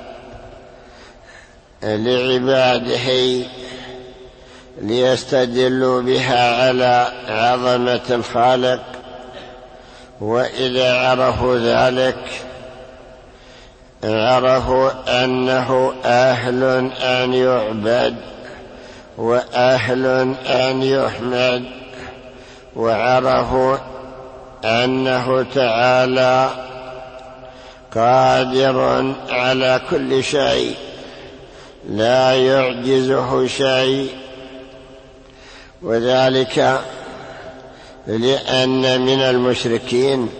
لعباده ليستدلوا بها على عظمة الخالق. وإذا عرفوا ذلك عرفوا أنه أهل أن يعبد وأهل أن يحمد، وعرفوا أنه تعالى قادر على كل شيء لا يعجزه شيء. وذلك لأن من المشركين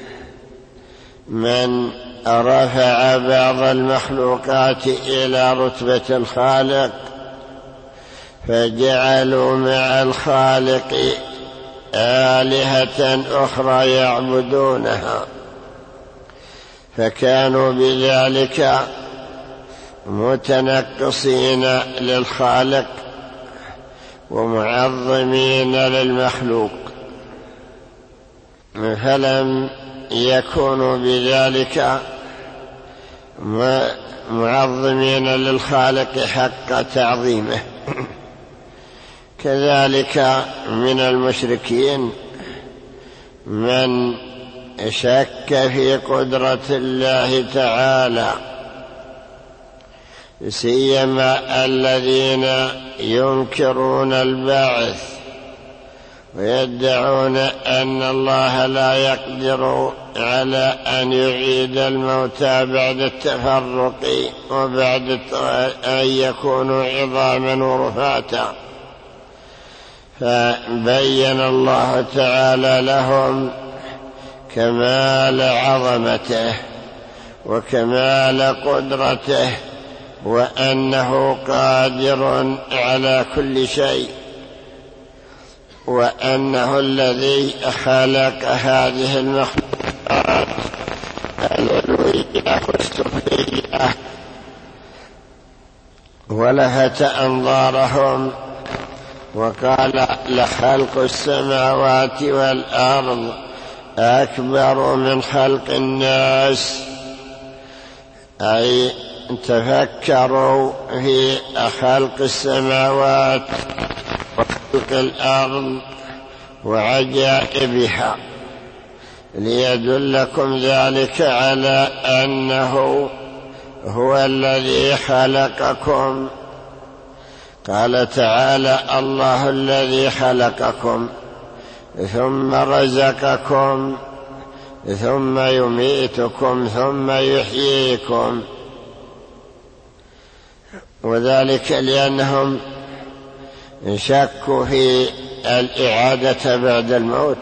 من رفع بعض المخلوقات إلى رتبة الخالق، فجعلوا مع الخالق آلهة أخرى يعبدونها، فكانوا بذلك متنقصين للخالق ومعظمين للمخلوق، فلم يكونوا بذلك معظمين للخالق حق تعظيمه. كذلك من المشركين من شك في قدرة الله تعالى، سيما الذين ينكرون البعث ويدعون أن الله لا يقدر على أن يعيد الموتى بعد التفرق وبعد أن يكونوا عظاما ورفاتا. فبين الله تعالى لهم كمال عظمته وكمال قدرته، وأنه قادر على كل شيء، وأنه الذي خلق هذه المخلوقات العلوية والسفلية. ولفت أنظارهم وقال: لخلق السماوات والأرض أكبر من خلق الناس، أي تفكروا في خلق السماوات وخلق الأرض وعجائبها، ليدلكم ذلك على أنه هو الذي خلقكم. قال تعالى: الله الذي خلقكم ثم رزقكم ثم يميتكم ثم يحييكم. وذلك لأنهم شكوا في الإعادة بعد الموت،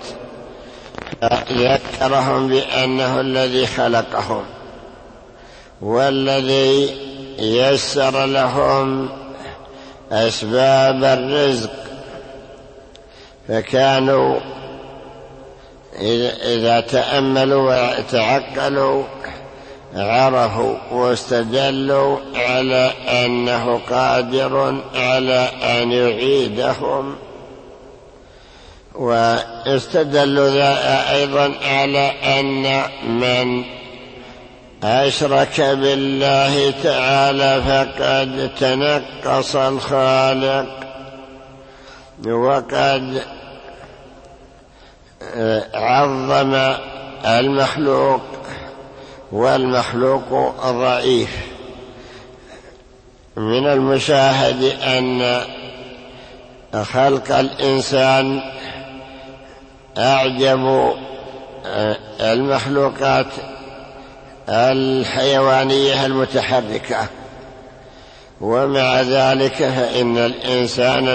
فذكرهم بأنه الذي خلقهم والذي يسر لهم أسباب الرزق، فكانوا إذا تأملوا وتعقلوا عرفوا واستدلوا على أنه قادر على أن يعيدهم، واستدلوا أيضا على أن من أشرك بالله تعالى فقد تنقص الخالق وقد عظم المخلوق، والمخلوق ضعيف. من المشاهد أن خلق الإنسان أعجب المخلوقات الحيوانية المتحركة، ومع ذلك فإن الإنسان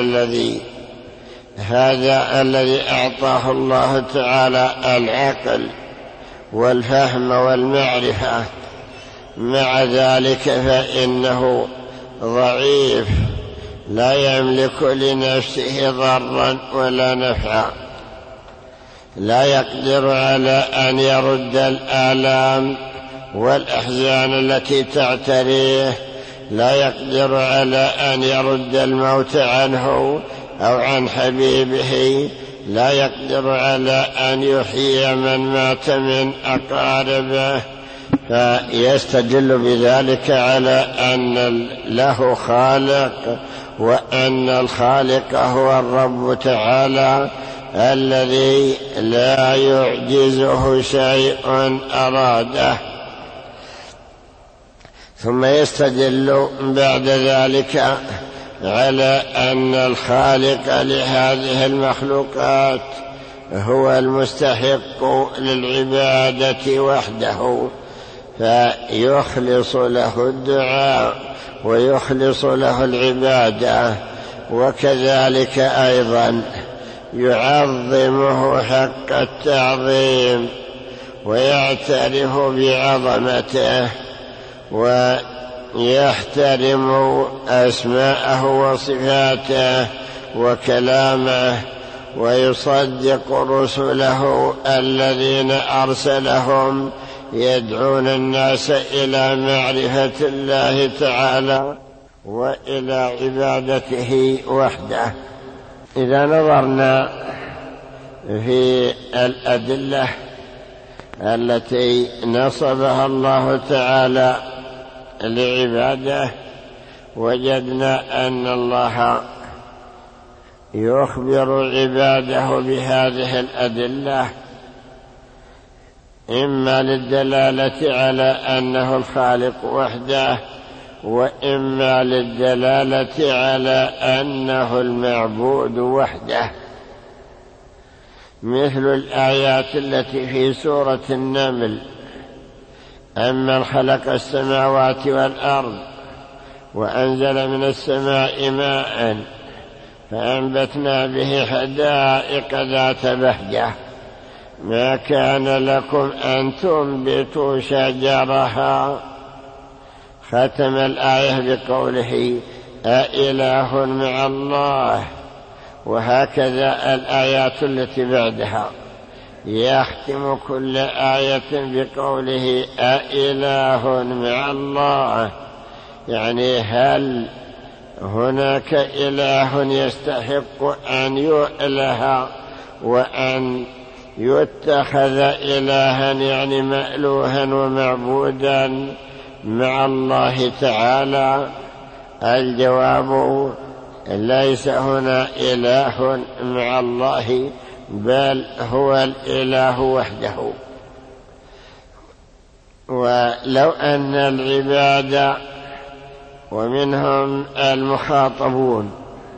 الذي أعطاه الله تعالى العقل والفهم والمعرفة، مع ذلك فإنه ضعيف لا يملك لنفسه ضرا ولا نفعا، لا يقدر على أن يرد الآلام والأحزان التي تعتريه، لا يقدر على أن يرد الموت عنه أو عن حبيبه، لا يقدر على أن يحيي من مات من أقاربه، فيستدل بذلك على أن له خالق، وأن الخالق هو الرب تعالى الذي لا يعجزه شيء أراده. ثم يستدل بعد ذلك على أن الخالق لهذه المخلوقات هو المستحق للعبادة وحده، فيخلص له الدعاء ويخلص له العبادة، وكذلك أيضا يعظمه حق التعظيم ويعترف بعظمته ويحترم أسماءه وصفاته وكلامه، ويصدق رسله الذين أرسلهم يدعون الناس إلى معرفة الله تعالى وإلى عبادته وحده. إذا نظرنا في الأدلة التي نصبها الله تعالى لعباده، وجدنا أن الله يخبر عباده بهذه الأدلة، إما للدلالة على أنه الخالق وحده، وإما للدلالة على أنه المعبود وحده، مثل الآيات التي في سورة النمل: أمن خلق السماوات والأرض وأنزل من السماء ماء فأنبتنا به حدائق ذات بهجة ما كان لكم أن تنبتوا شجرها. ختم الآية بقوله: أإله مع الله. وهكذا الآيات التي بعدها يختم كل آية بقوله: أإله مع الله، يعني هل هناك إله يستحق أن يؤله وأن يتخذ إلها، يعني مألوها ومعبودا مع الله تعالى؟ الجواب: ليس هنا إله مع الله، بل هو الإله وحده. ولو أن العباد ومنهم المخاطبون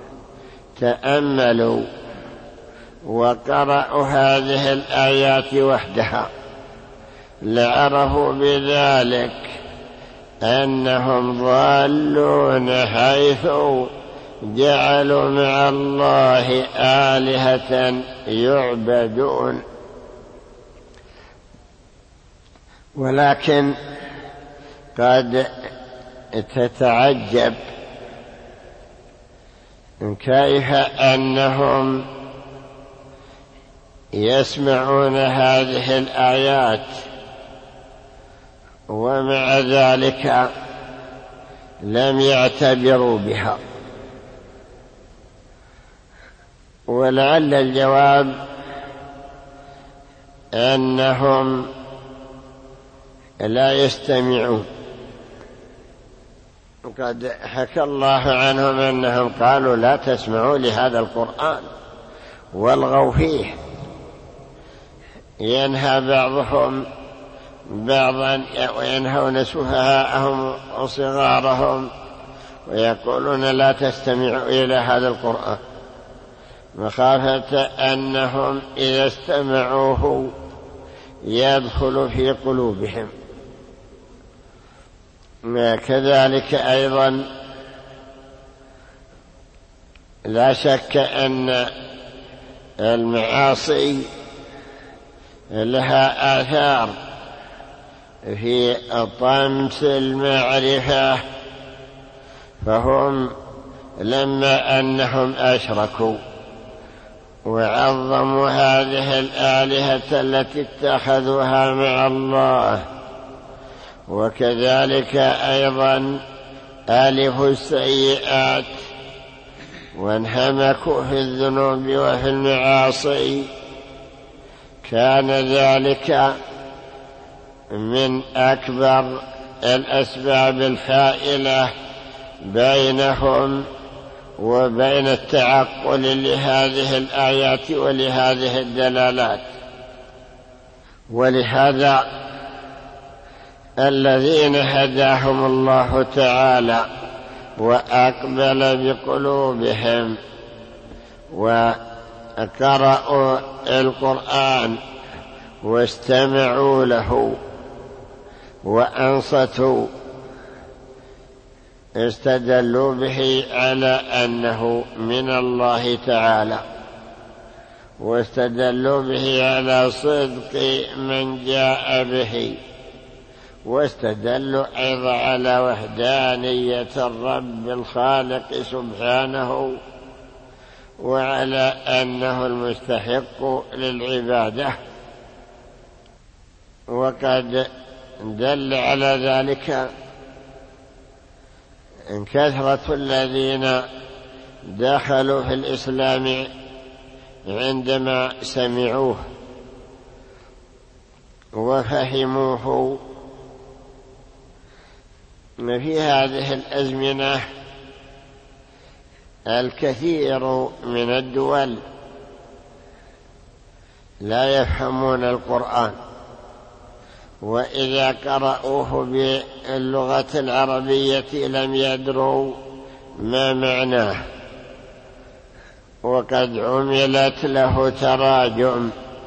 تأملوا وقرأوا هذه الآيات وحدها لعرفوا بذلك أنهم ضالون، حيث جعلوا مع الله آلهة يعبدون. ولكن قد تتعجب كيف أنهم يسمعون هذه الآيات ومع ذلك لم يعتبروا بها. ولعل الجواب أنهم لا يستمعون. قد حكى الله عنهم أنهم قالوا لا تسمعوا لهذا القرآن والغوا فيه، ينهى بعضهم بعضا وينهون سفهاءهم وصغارهم ويقولون لا تستمعوا إلى هذا القرآن، مخافة أنهم إذا استمعوه يدخل في قلوبهم. كذلك أيضا لا شك أن المعاصي لها آثار في طمس المعرفة، فهم لما أنهم أشركوا وعظموا هذه الآلهة التي اتخذوها مع الله، وكذلك أيضا آلفوا السيئات وانهمكوا في الذنوب وفي المعاصي، كان ذلك من أكبر الأسباب الحائلة بينهم وبين التعقل لهذه الآيات ولهذه الدلالات. ولهذا الذين هداهم الله تعالى وأقبل بقلوبهم وقرأوا القرآن واستمعوا له وأنصتوا استدلوا به على أنه من الله تعالى، واستدلوا به على صدق من جاء به، واستدلوا أيضا على وحدانية الرب الخالق سبحانه وعلى أنه المستحق للعبادة. وقد دل على ذلك كثرة الذين دخلوا في الإسلام عندما سمعوه وفهموه. في هذه الأزمنة الكثير من الدول لا يفهمون القرآن، وإذا قرأوه باللغة العربية لم يدروا ما معناه، وقد عملت له تراجم،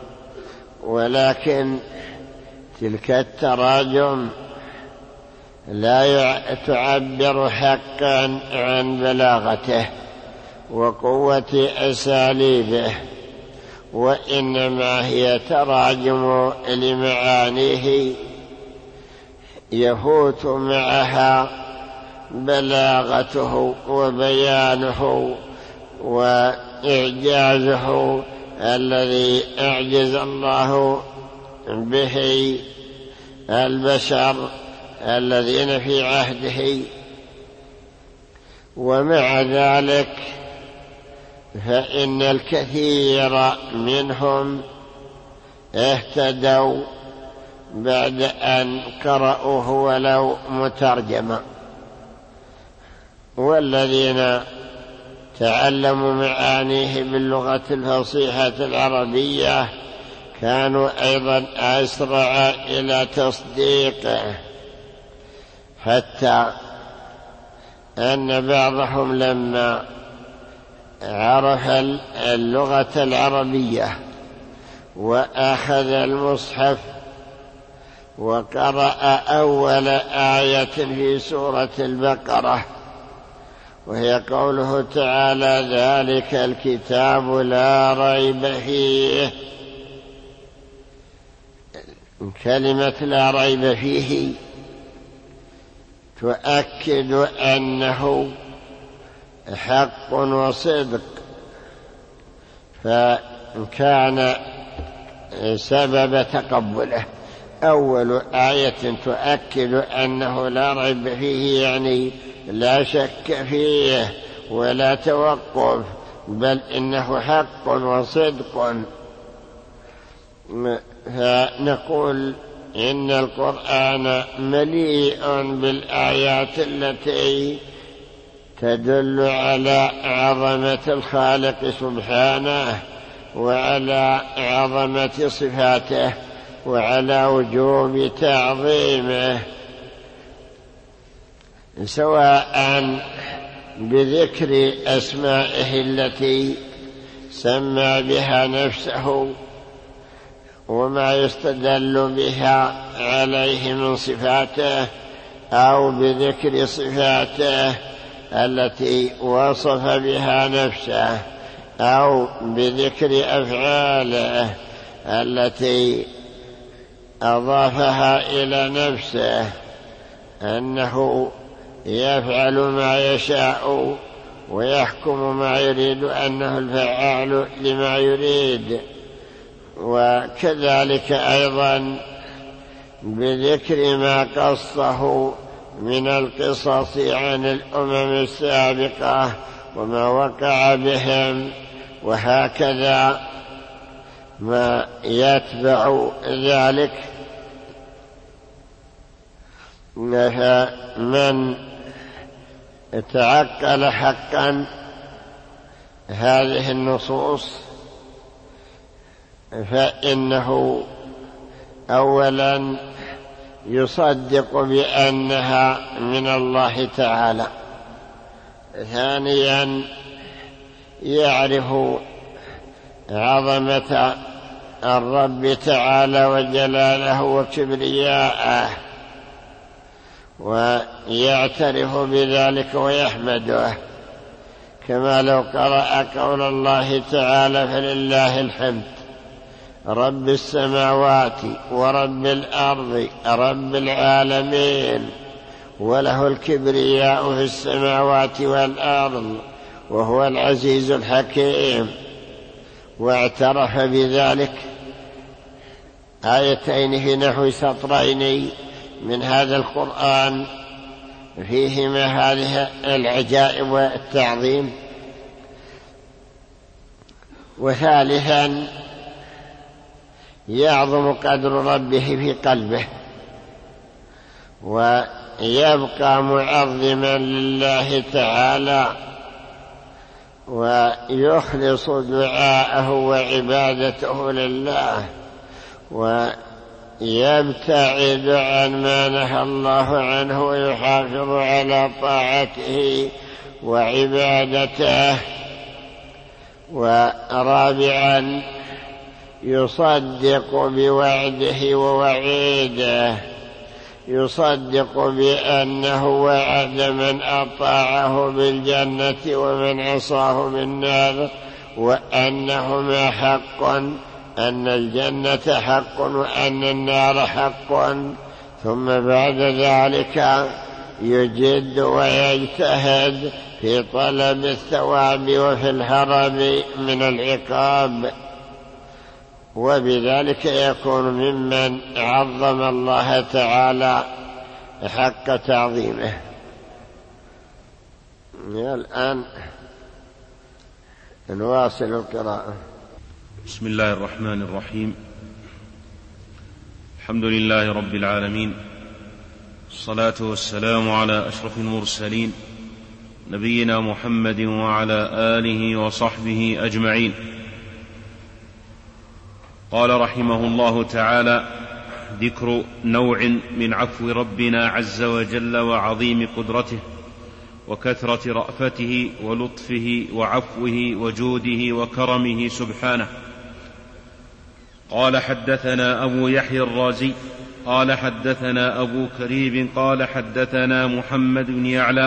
ولكن تلك التراجم لا تعبر حقا عن بلاغته وقوة أساليبه، وإنما هي تراجم لمعانيه يفوت معها بلاغته وبيانه وإعجازه الذي أعجز الله به البشر الذين في عهده. ومع ذلك فإن الكثير منهم اهتدوا بعد أن قرأوه ولو مترجما، والذين تعلموا معانيه باللغة الفصيحة العربية كانوا أيضا أسرع إلى تصديقه، حتى أن بعضهم لما عرف اللغة العربية وأخذ المصحف وقرأ أول آية في سورة البقرة وهي قوله تعالى ذلك الكتاب لا ريب فيه، كلمة لا ريب فيه تؤكد أنه حق وصدق، فكان سبب تقبله. أول آية تؤكد أنه لا ريب فيه، يعني لا شك فيه ولا توقف، بل إنه حق وصدق. فنقول إن القرآن مليء بالآيات التي تدل على عظمة الخالق سبحانه وعلى عظمة صفاته وعلى وجوب تعظيمه، سواء بذكر أسمائه التي سمى بها نفسه وما يستدل بها عليه من صفاته، أو بذكر صفاته التي وصف بها نفسه، أو بذكر أفعاله التي أضافها إلى نفسه، أنه يفعل ما يشاء ويحكم ما يريد، أنه الفعال لما يريد. وكذلك أيضا بذكر ما قصه من القصص عن الأمم السابقة وما وقع بهم، وهكذا ما يتبع ذلك. من تعقل حقا هذه النصوص فإنه أولا يصدق بأنها من الله تعالى، ثانيا يعرف عظمة الرب تعالى وجلاله وكبرياءه ويعترف بذلك ويحمده، كما لو قرأ قول الله تعالى: فلله الحمد رب السماوات ورب الأرض رب العالمين وله الكبرياء في السماوات والأرض وهو العزيز الحكيم. واعترف بذلك آيتين في نحو سطرين من هذا القرآن فيهما هذه العجائب والتعظيم. وثالثا يعظم قدر ربه في قلبه ويبقى معظما لله تعالى، ويخلص دعاءه وعبادته لله، ويبتعد عن ما نهى الله عنه ويحافظ على طاعته وعبادته. ورابعا يصدق بوعده ووعيده، يصدق بأنه وعد من أطاعه بالجنة ومن عصاه بالنار، وأنهما حق، أن الجنة حق وأن النار حق. ثم بعد ذلك يجد ويجتهد في طلب الثواب وفي الهرب من العقاب، وبذلك يكون ممن عظم الله تعالى حق تعظيمه. الآن نواصل القراءة. بسم الله الرحمن الرحيم. الحمد لله رب العالمين، الصلاة والسلام على أشرف المرسلين نبينا محمد وعلى آله وصحبه أجمعين. قال رحمه الله تعالى: ذكر نوع من عفو ربنا عز وجل وعظيم قدرته وكثرة رأفته ولطفه وعفوه وجوده وكرمه سبحانه. قال: حدثنا أبو يحيى الرازي قال حدثنا أبو كريب قال حدثنا محمد بن يعلى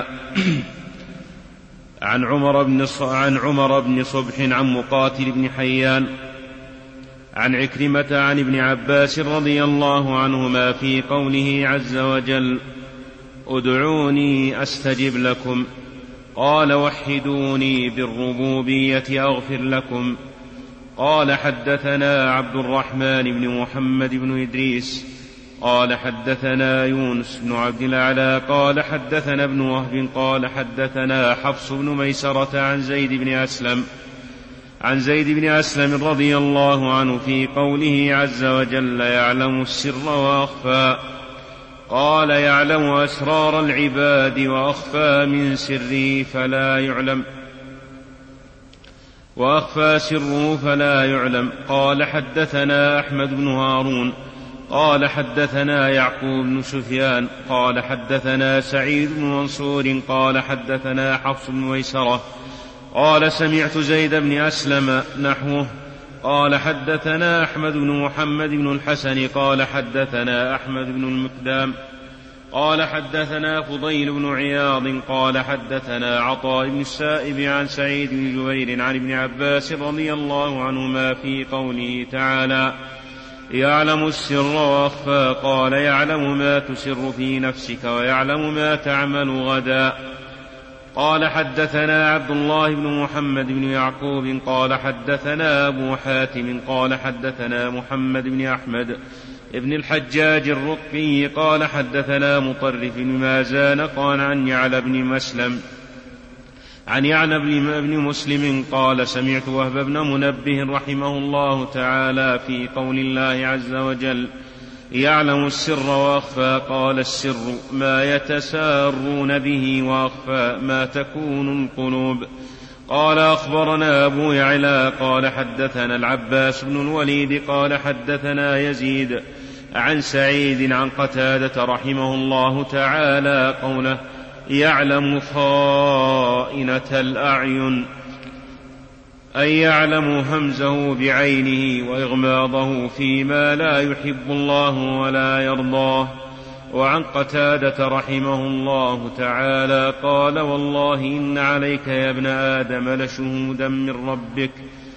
عن عمر بن صبح عن مقاتل بن حيان عن عكرمة عن ابن عباس رضي الله عنهما في قوله عز وجل: ادعوني أستجب لكم. قال: وحدوني بالربوبية أغفر لكم. قال حدثنا عبد الرحمن بن محمد بن إدريس قال حدثنا يونس بن عبد الأعلى قال حدثنا ابن وهب قال حدثنا حفص بن ميسرة عن زيد بن أسلم رضي الله عنه في قوله عز وجل يعلم السر وأخفى. قال يعلم أسرار العباد وأخفى من سره فلا يعلم، وأخفى سره فلا يعلم. قال حدثنا أحمد بن هارون قال حدثنا يعقوب بن سفيان قال حدثنا سعيد بن منصور قال حدثنا حفص بن ميسرة قال سمعت زيد بن أسلم نحوه. قال حدثنا أحمد بن محمد بن الحسن قال حدثنا أحمد بن المقدام قال حدثنا فضيل بن عياض قال حدثنا عطاء بن السائب عن سعيد بن جبير عن ابن عباس رضي الله عنهما في قوله تعالى يعلم السر وأخفى. قال يعلم ما تسر في نفسك ويعلم ما تعمل غدا. قال حدثنا عبد الله بن محمد بن يعقوب قال حدثنا أبو حاتم قال حدثنا محمد بن أحمد ابن الحجاج الرقي قال حدثنا مطرف بن مازان قال عن يعلى بن مسلم قال سمعت وهب بن منبه رحمه الله تعالى في قول الله عز وجل يعلم السر وأخفى. قال السر ما يتسارون به وأخفى ما تكون القلوب. قال أخبرنا أبو يعلى قال حدثنا العباس بن الوليد قال حدثنا يزيد عن سعيد عن قتادة رحمه الله تعالى قوله يعلم خائنة الأعين، أي يعلم همزه بعينه وإغماضه فيما لا يحب الله ولا يرضاه. وعن قتادة رحمه الله تعالى قال والله إن عليك يا ابن آدم لشهودا من ربك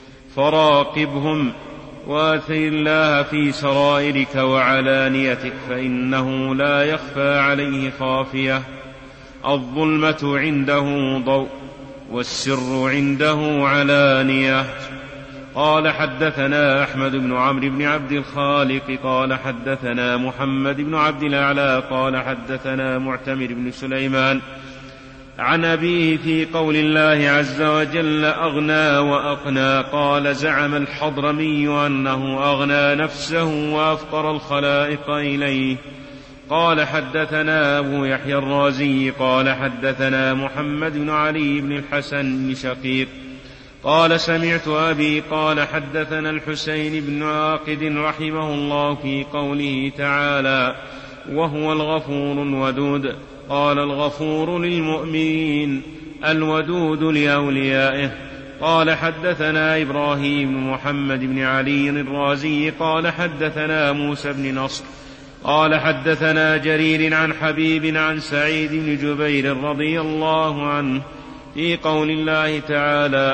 فراقبهم وآثر الله في سرائرك وعلانيتك فإنه لا يخفى عليه خافية. الظلمة عنده ضوء والسر عنده علانية. قال حدثنا أحمد بن عمرو بن عبد الخالق قال حدثنا محمد بن عبد الأعلى قال حدثنا معتمر بن سليمان عن أبيه في قول الله عز وجل أغنى وأقنى. قال زعم الحضرمي أنه أغنى نفسه وأفقر الخلائق إليه. قال حدثنا أبو يحيى الرازي قال حدثنا محمد بن علي بن الحسن بن شقيق قال سمعت أبي قال حدثنا الحسين بن عاقد رحمه الله في قوله تعالى وهو الغفور الودود. قال الغفور للمؤمنين الودود لأوليائه. قال حدثنا إبراهيم بن محمد بن علي الرازي قال حدثنا موسى بن نصر قال حدثنا جرير عن حبيب عن سعيد بن جبير رضي الله عنه في قول الله تعالى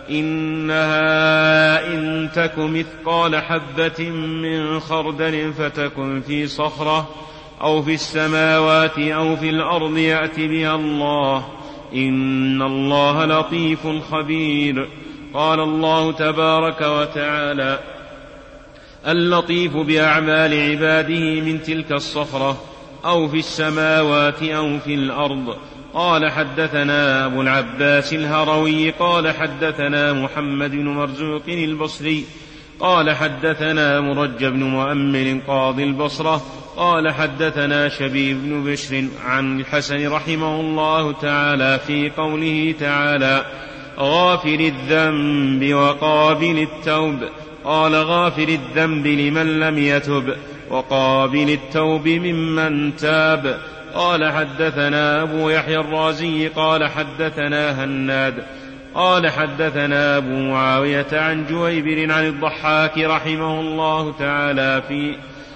إنها إن تك مثقال حبة من خردل فتكن في صخرة أو في السماوات أو في الأرض يأت بها الله إن الله لطيف خبير. قال الله تبارك وتعالى اللطيف بأعمال عباده من تلك الصخرة أو في السماوات أو في الأرض. قال حدثنا أبو العباس الهروي قال حدثنا محمد بن مرزوق البصري قال حدثنا مرج بن مؤمل قاضي البصرة قال حدثنا شبيب بن بشر عن الحسن رحمه الله تعالى في قوله تعالى غافر الذنب وقابل التوب. قال غافر الذنب لمن لم يتب وقابل التوب ممن تاب. قال حدثنا أبو يحيى الرازي قال حدثنا هناد قال حدثنا أبو معاوية عن جويبر عن الضحاك رحمه الله تعالى في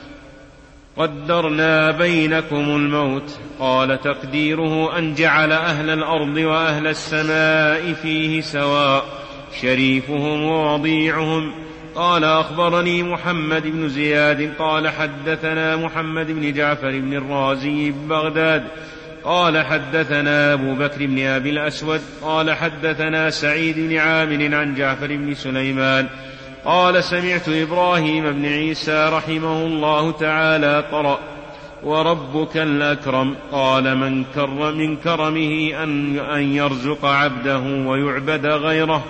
قدرنا بينكم الموت. قال تقديره أن جعل أهل الأرض وأهل السماء فيه سواء شريفهم ووضيعهم. قال أخبرني محمد بن زياد قال حدثنا محمد بن جعفر بن الرازي ببغداد قال حدثنا أبو بكر بن أبي الأسود قال حدثنا سعيد بن عامر عن جعفر بن سليمان قال سمعت إبراهيم بن عيسى رحمه الله تعالى قرأ وربك الأكرم. قال من كرمه أن يرزق عبده ويعبد غيره.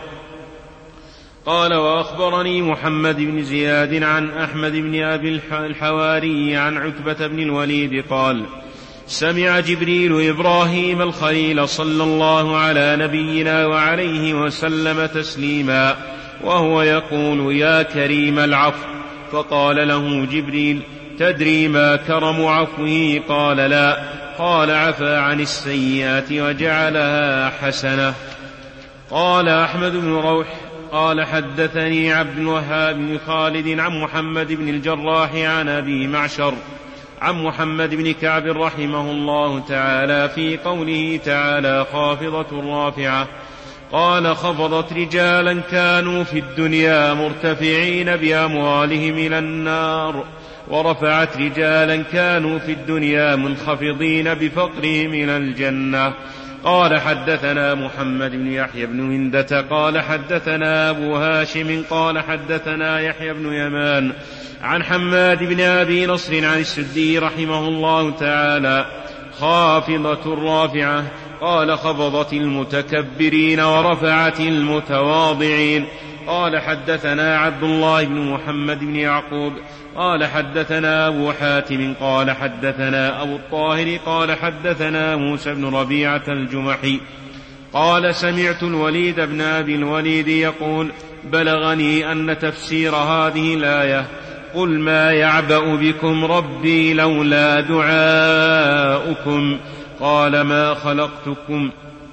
قال وأخبرني محمد بن زياد عن أحمد بن أبي الحواري عن عتبة بن الوليد قال سمع جبريل إبراهيم الخليل صلى الله على نبينا وعليه وسلم تسليما وهو يقول يا كريم العفو. فقال له جبريل تدري ما كرم عفوه؟ قال لا. قال عفا عن السيئات وجعلها حسنة. قال أحمد بن روح قال حدثني عبد الوهاب بن خالد عن محمد بن الجراح عن أبي معشر عن محمد بن كعب رحمه الله تعالى في قوله تعالى خافضة رافعة. قال خفضت رجالا كانوا في الدنيا مرتفعين بأموالهم إلى النار، ورفعت رجالا كانوا في الدنيا منخفضين بفقرهم إلى الجنة. قال حدثنا محمد بن يحيى بن هندة قال حدثنا أبو هاشم قال حدثنا يحيى بن يمان عن حماد بن أبي نصر عن السدي رحمه الله تعالى خافضة رافعة. قال خفضت المتكبرين ورفعت المتواضعين. قال حدثنا عبد الله بن محمد بن يعقوب قال حدثنا أبو حاتم قال حدثنا أبو الطاهر قال حدثنا موسى بن ربيعة الجمحي قال سمعت الوليد بن أبي الوليد يقول بلغني أن تفسير هذه الآية قل ما يعبأ بكم ربي لولا دعاؤكم قال ما خلقتكم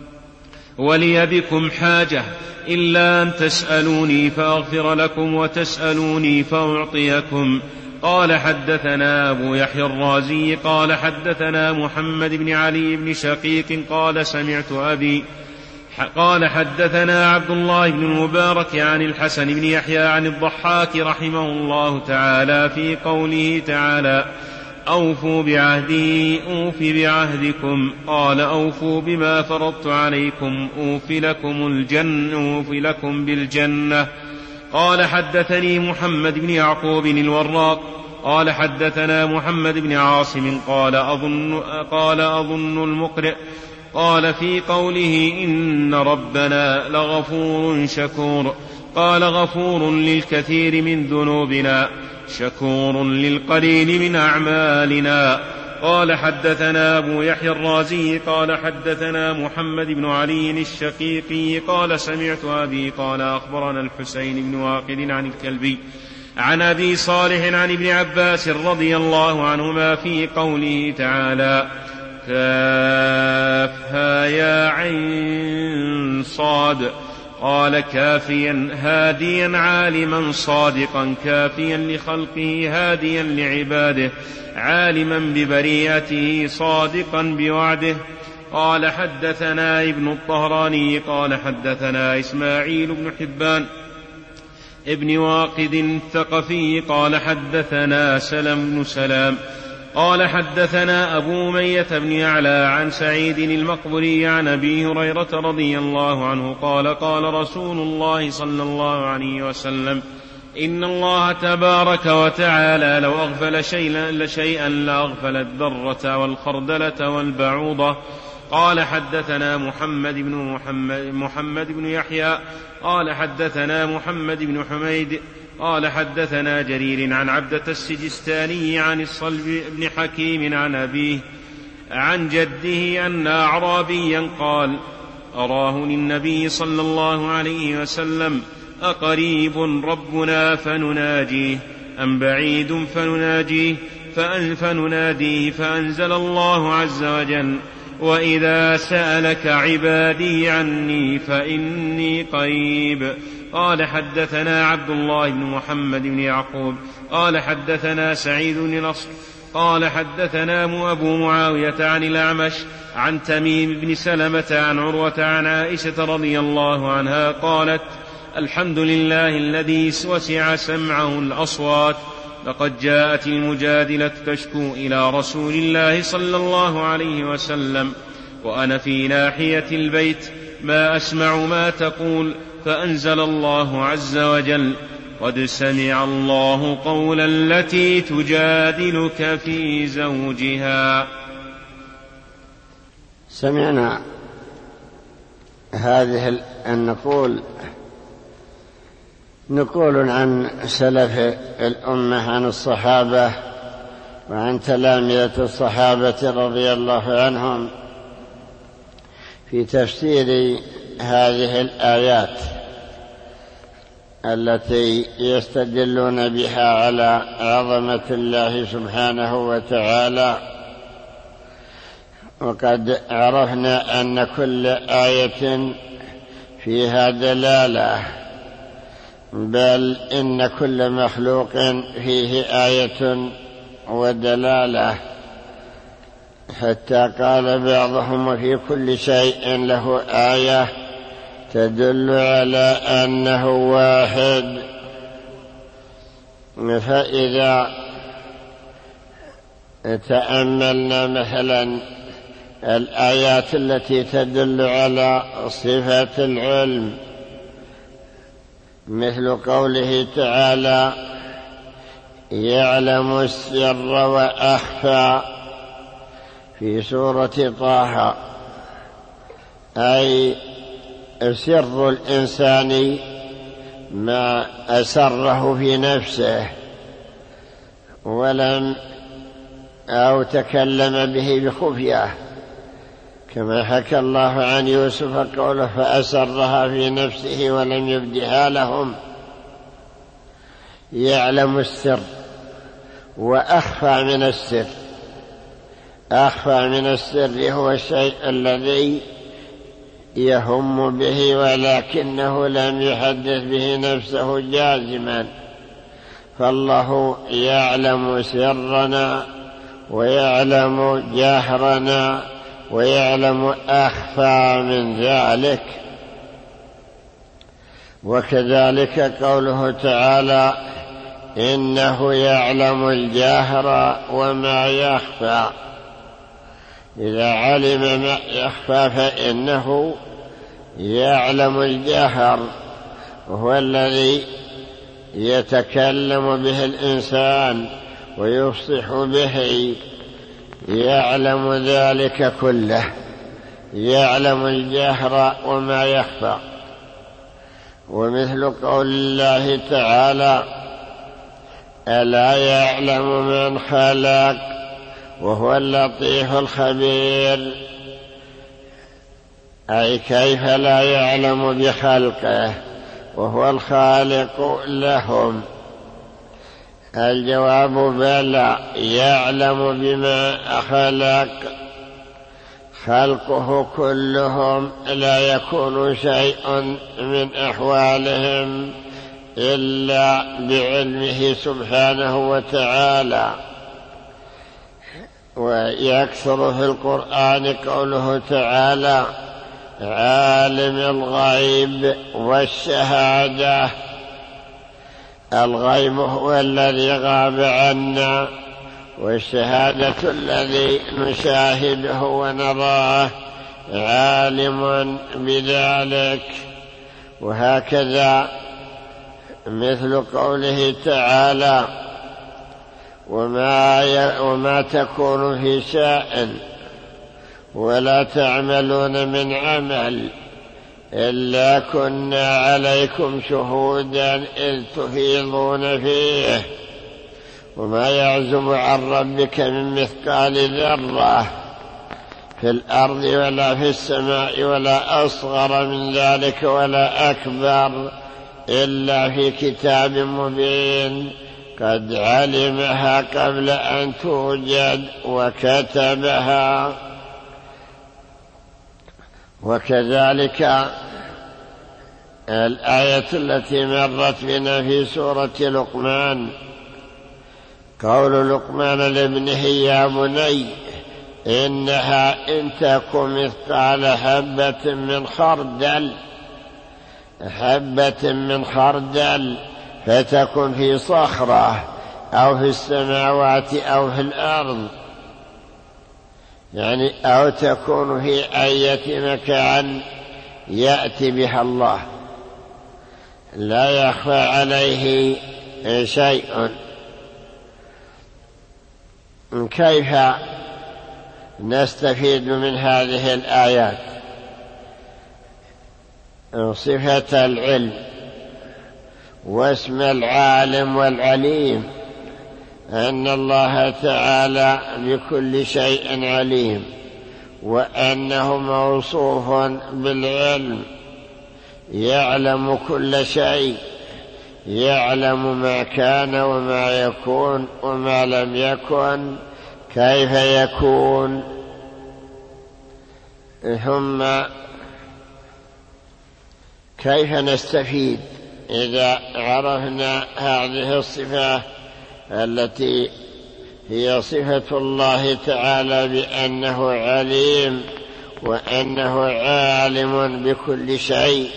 ولي بكم حاجة إلا أن تسألوني فأغفر لكم وتسألوني فأعطيكم. قال حدثنا أبو يحيى الرازي قال حدثنا محمد بن علي بن شقيق قال سمعت أبي قال حدثنا عبد الله بن المبارك عن الحسن بن يحيى عن الضحاك رحمه الله تعالى في قوله تعالى أوفوا بعهدي أوف بعهدكم. قال أوفوا بما فرضت عليكم أوف لكم بالجنة. قال حدثني محمد بن يعقوب الوراق قال حدثنا محمد بن عاصم قال أظن المقرئ قال في قوله إن ربنا لغفور شكور قال غفور للكثير من ذنوبنا شكور للقليل من أعمالنا. قال حدثنا أبو يحيى الرازي قال حدثنا محمد بن علي الشقيقي قال سمعت أبي قال أخبرنا الحسين بن واقد عن الكلبي عن أبي صالح عن ابن عباس رضي الله عنهما في قوله تعالى كافها يا عين صاد. قال كافيا هاديا عالما صادقا كافيا لخلقه هاديا لعباده عالما ببريئته صادقا بوعده. قال حدثنا ابن الطهراني قال حدثنا إسماعيل بن حبان ابن واقد الثقفي قال حدثنا سلم بن سلام قال حدثنا أبو أمية بن يعلى عن سعيد المقبري عن أبي هريرة رضي الله عنه قال قال رسول الله صلى الله عليه وسلم إن الله تبارك وتعالى لو أغفل شيئا لأغفل الذرة والخردلة والبعوضة. قال حدثنا محمد بن يحيى قال حدثنا محمد بن حميد قال حدثنا جرير عن عبدة السجستاني عن الصلب بن حكيم عن أبيه عن جده أن أعرابيا قال أراه للنبي صلى الله عليه وسلم أقريب ربنا فنناجيه أم بعيد فنناجيه فنناديه فأنزل الله عز وجل وإذا سألك عبادي عني فإني قريب. قال حدثنا عبد الله بن محمد بن يعقوب قال حدثنا سعيد بن نصر قال حدثنا أبو معاوية عن الأعمش عن تميم بن سلمة عن عروة عن عائشة رضي الله عنها قالت الحمد لله الذي وسع سمعه الأصوات لقد جاءت المجادلة تشكو إلى رسول الله صلى الله عليه وسلم وأنا في ناحية البيت ما أسمع ما تقول فأنزل الله عز وجل قد سمع الله قول التي تجادلك في زوجها. سمعنا هذه نقول عن سلف الأمة عن الصحابة وعن تلامذة الصحابة رضي الله عنهم في تفسير هذه الآيات التي يستدلون بها على عظمة الله سبحانه وتعالى. وقد عرفنا أن كل آية فيها دلالة، بل إن كل مخلوق فيه آية ودلالة، حتى قال بعضهم وفي كل شيء له آية تدل على أنه واحد. فإذا تأملنا مثلا الآيات التي تدل على صفة العلم، مثل قوله تعالى يعلم السر وأخفى في سورة طه، أي سر الإنسان ما أسره في نفسه ولم أو تكلم به بخفية، كما حكى الله عن يوسف قوله فأسرها في نفسه ولم يبدها لهم. يعلم السر وأخفى من السر. أخفى من السر هو الشيء الذي يهم به ولكنه لم يحدث به نفسه جازما، فالله يعلم سرنا ويعلم جهرنا ويعلم أخفى من ذلك. وكذلك قوله تعالى إنه يعلم الجهر وما يخفى. إذا علم ما يخفى فإنه يعلم الجهر، وهو الذي يتكلم به الإنسان ويفصح به، يعلم ذلك كله، يعلم الجهر وما يخفى. ومثل قول الله تعالى ألا يعلم من خلق وهو اللطيف الخبير، أي كيف لا يعلم بخلقه وهو الخالق لهم؟ الجواب بلى، يعلم بما خلق. خلقه كلهم لا يكون شيء من أحوالهم إلا بعلمه سبحانه وتعالى. ويكثر في القرآن قوله تعالى عالم الغيب والشهادة. الغيب هو الذي غاب عنا، والشهادة الذي نشاهده ونراه، عالم بذلك. وهكذا مثل قوله تعالى وما تكون في شأن ولا تعملون من عمل إلا كنا عليكم شهودا إذ تفيضون فيه وما يعزب عن ربك من مثقال ذرة في الأرض ولا في السماء ولا أصغر من ذلك ولا أكبر إلا في كتاب مبين قد علمها قبل أن توجد وكتبها. وكذلك الآية التي مرت بنا في سورة لقمان، قول لقمان لابنه يا بني إنها إن تك مثقال حبة من خردل فتكن في صخرة أو في السماوات أو في الأرض، يعني أو تكون في أية مكان يأتي بها الله. لا يخفى عليه شيء. كيف نستفيد من هذه الآيات؟ صفة العلم واسم العالم والعليم، أن الله تعالى بكل شيء عليم، وأنه موصوف بالعلم، يعلم كل شيء، يعلم ما كان وما يكون وما لم يكن كيف يكون. ثم كيف نستفيد إذا عرفنا هذه الصفة التي هي صفة الله تعالى بأنه عليم وأنه عالم بكل شيء؟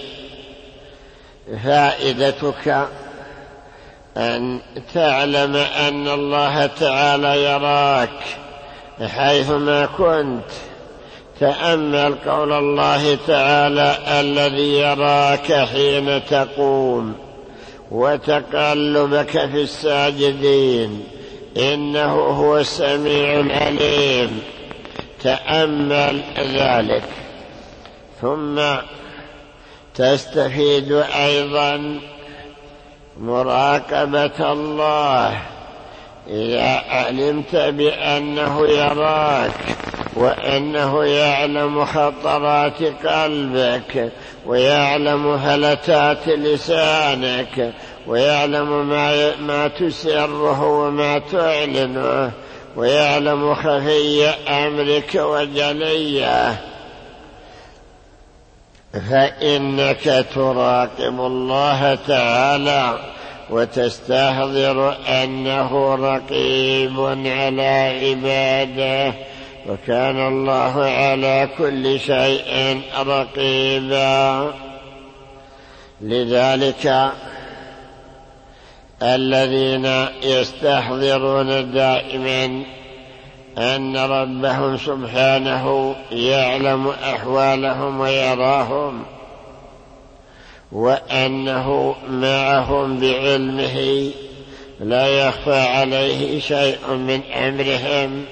فائدتك أن تعلم أن الله تعالى يراك حيثما كنت. تأمل قول الله تعالى: الذي يراك حين تقوم وتقلبك في الساجدين إنه هو السميع العليم. تأمل ذلك. ثم تستفيد أيضا مراقبة الله. إذا علمت بأنه يراك وأنه يعلم خطرات قلبك ويعلم هلتات لسانك ويعلم ما تسره وما تعلنه ويعلم خفي أمرك وجليه، فإنك تراقب الله تعالى وتستحضر أنه رقيب على عباده، وكان الله على كل شيء رقيبا. لذلك الذين يستحضرون دائما أن ربهم سبحانه يعلم أحوالهم ويراهم وأنه معهم بعلمه لا يخفى عليه شيء من أمرهم،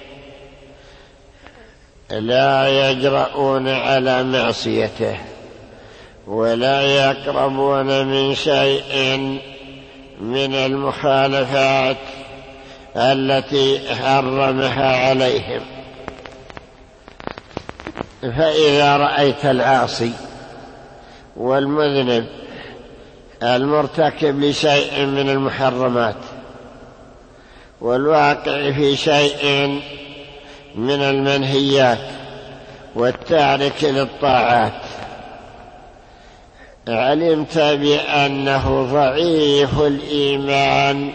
لا يجرؤون على معصيته ولا يقربون من شيء من المخالفات التي حرمها عليهم. فإذا رأيت العاصي والمذنب المرتكب لشيء من المحرمات والواقع في شيء من المنهيات والتارك للطاعات، علمت بأنه ضعيف الإيمان،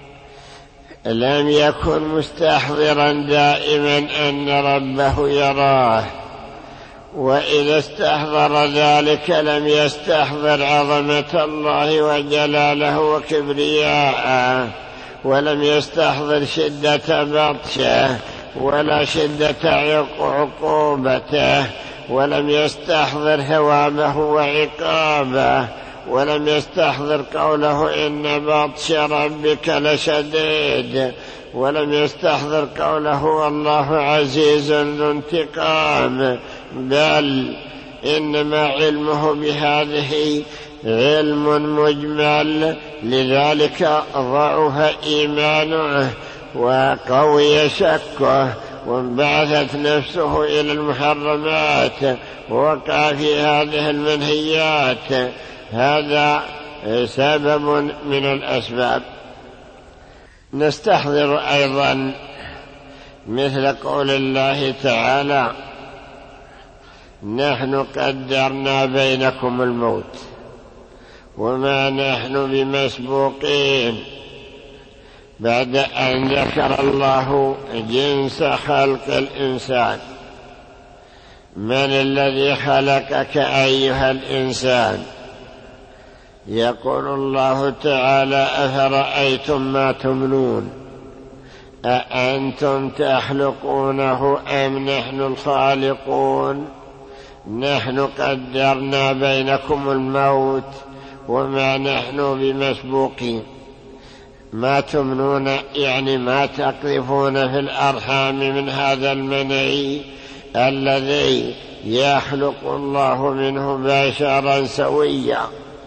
لم يكن مستحضرا دائما أن ربه يراه، وإذا استحضر ذلك لم يستحضر عظمة الله وجلاله وكبرياءه، ولم يستحضر شدة بطشه ولا شدة عقوبته، ولم يستحضر ثوابه وعقابه، ولم يستحضر قوله إن بطش ربك لشديد، ولم يستحضر قوله والله عزيز ذو انتقام، بل إنما علمه بهذه علم مجمل. لذلك ضعف إيمانه وقوي شكه وانبعثت نفسه إلى المحرمات ووقع في هذه المنهيات. هذا سبب من الأسباب. نستحضر أيضا مثل قول الله تعالى: نحن قدرنا بينكم الموت وما نحن بمسبوقين، بعد أن ذكر الله جنس خلق الإنسان. من الذي خلقك أيها الإنسان؟ يقول الله تعالى: أفرأيتم ما تمنون أأنتم تخلقونه أم نحن الخالقون؟ نحن قدرنا بينكم الموت وما نحن بمسبوقين. ما تمنون يعني ما تقذفون في الأرحام من هذا المني الذي يخلق الله منه بشرا سويا.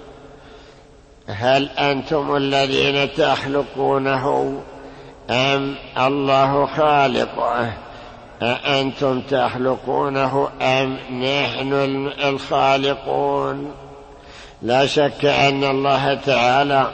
هل أنتم الذين تخلقونه أم الله خالقه؟ أأنتم تخلقونه أم نحن الخالقون؟ لا شك أن الله تعالى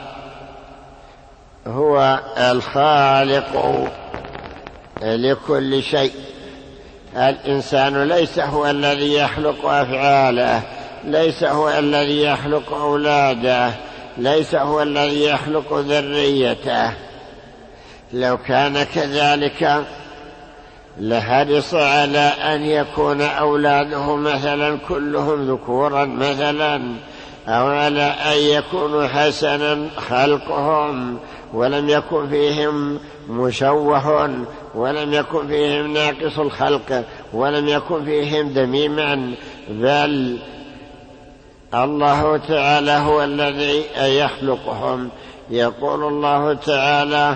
هو الخالق لكل شيء. الإنسان ليس هو الذي يخلق أفعاله، ليس هو الذي يخلق أولاده، ليس هو الذي يخلق ذريته. لو كان كذلك لحرص على أن يكون أولاده مثلا كلهم ذكورا مثلا، أو على أن يكونوا حسنا خلقهم ولم يكن فيهم مشوه، ولم يكن فيهم ناقص الخلق، ولم يكن فيهم دميما، بل الله تعالى هو الذي يخلقهم. يقول الله تعالى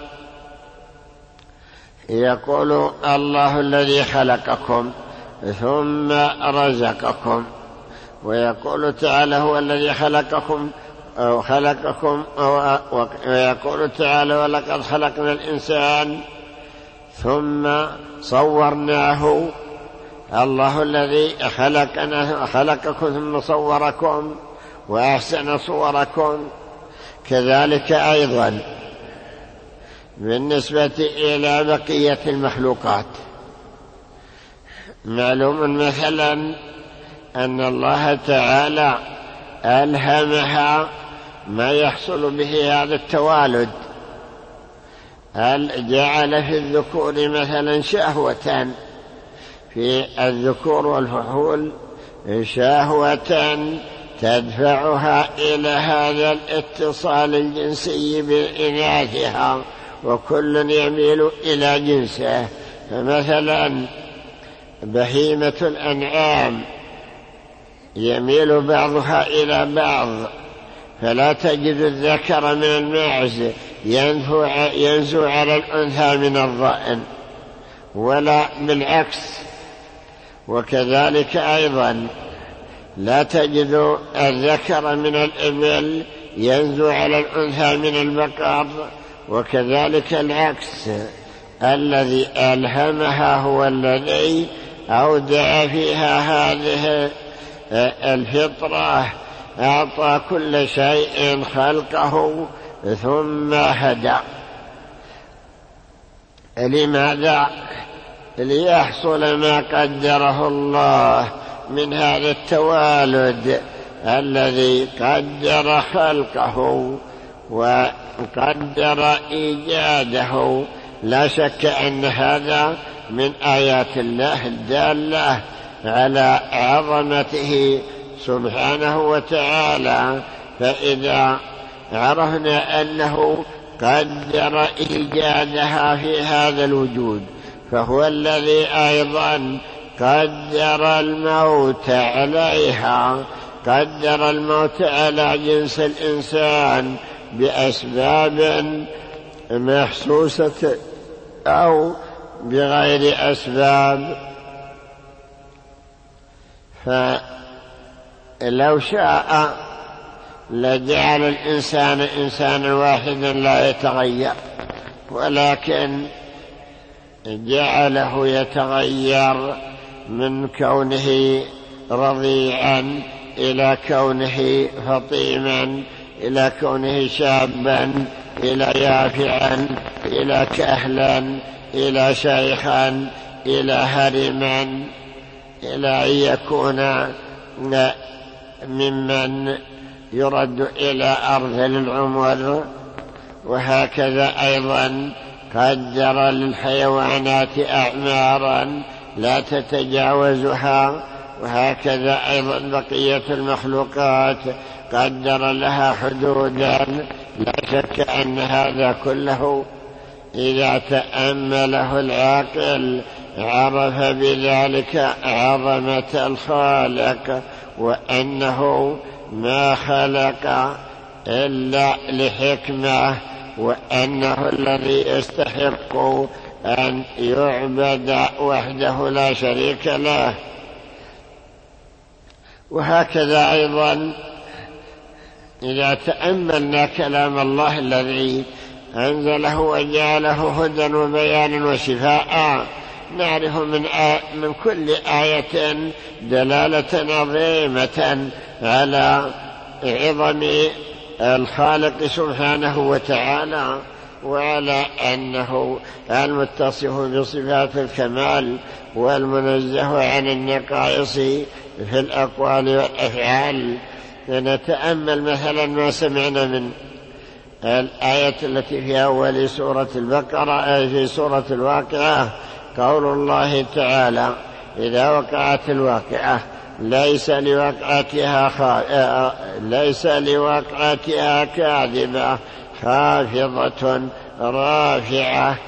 يقول الله الذي خلقكم ثم رزقكم، ويقول تعالى هو الذي خلقكم ويقول تعالى ولقد خلقنا الإنسان ثم صورناه. الله الذي خلقكم ثم صوركم وأحسن صوركم. كذلك أيضا بالنسبة إلى بقية المخلوقات، معلوم مثلا أن الله تعالى ألهمها ما يحصل به هذا التوالد. هل جعل في الذكور مثلا شهوة، في الذكور والفحول شهوة تدفعها إلى هذا الاتصال الجنسي بإناثها، وكل يميل إلى جنسه. فمثلا بهيمة الأنعام يميل بعضها إلى بعض، فلا تجد الذكر من الماعز ينزو على الأنثى من الضأن، ولا بالعكس. وكذلك أيضا لا تجد الذكر من الإبل ينزو على الأنثى من البقر، وكذلك العكس. الذي ألهمها هو الذي أودع فيها هذه الفطرة، أعطى كل شيء خلقه ثم هدى. لماذا؟ ليحصل ما قدره الله من هذا التوالد الذي قدر خلقه وقدر إيجاده. لا شك أن هذا من آيات الله الدالة على عظمته سبحانه وتعالى. فإذا عرفنا أنه قدر إيجادها في هذا الوجود، فهو الذي أيضا قدر الموت عليها، قدر الموت على جنس الإنسان بأسباب محسوسة أو بغير أسباب. فلو شاء لجعل الإنسان إنسانا واحدا لا يتغير، ولكن جعله يتغير من كونه رضيعا إلى كونه فطيما، إلى كونه شابا، إلى يافعا، إلى كهلا، إلى شيخا، إلى هرما، إلى أن يكون ممن يرد إلى أرذل العمر. وهكذا أيضا قدر للحيوانات أعمارا لا تتجاوزها، وهكذا أيضا بقية المخلوقات قدر لها حدودا. لا شك أن هذا كله إذا تأمله العاقل عرف بذلك عظمة الخالق، وأنه ما خلق إلا لحكمة، وأنه الذي يستحق أن يعبد وحده لا شريك له. وهكذا أيضا إذا تأملنا كلام الله الذي أنزله وجعله هدى وبيانا وشفاء، نعرف من كل آية دلالة عظيمة على عظم الخالق سبحانه وتعالى، وعلى أنه المتصف بصفات الكمال والمنزه عن النقائص في الأقوال والأفعال. لنتأمل مثلا ما سمعنا من الآية التي في أول سورة البقرة في سورة الواقعة، قول الله تعالى: إذا وقعت الواقعة ليس لوقعتها كاذبة خافضة رافعة.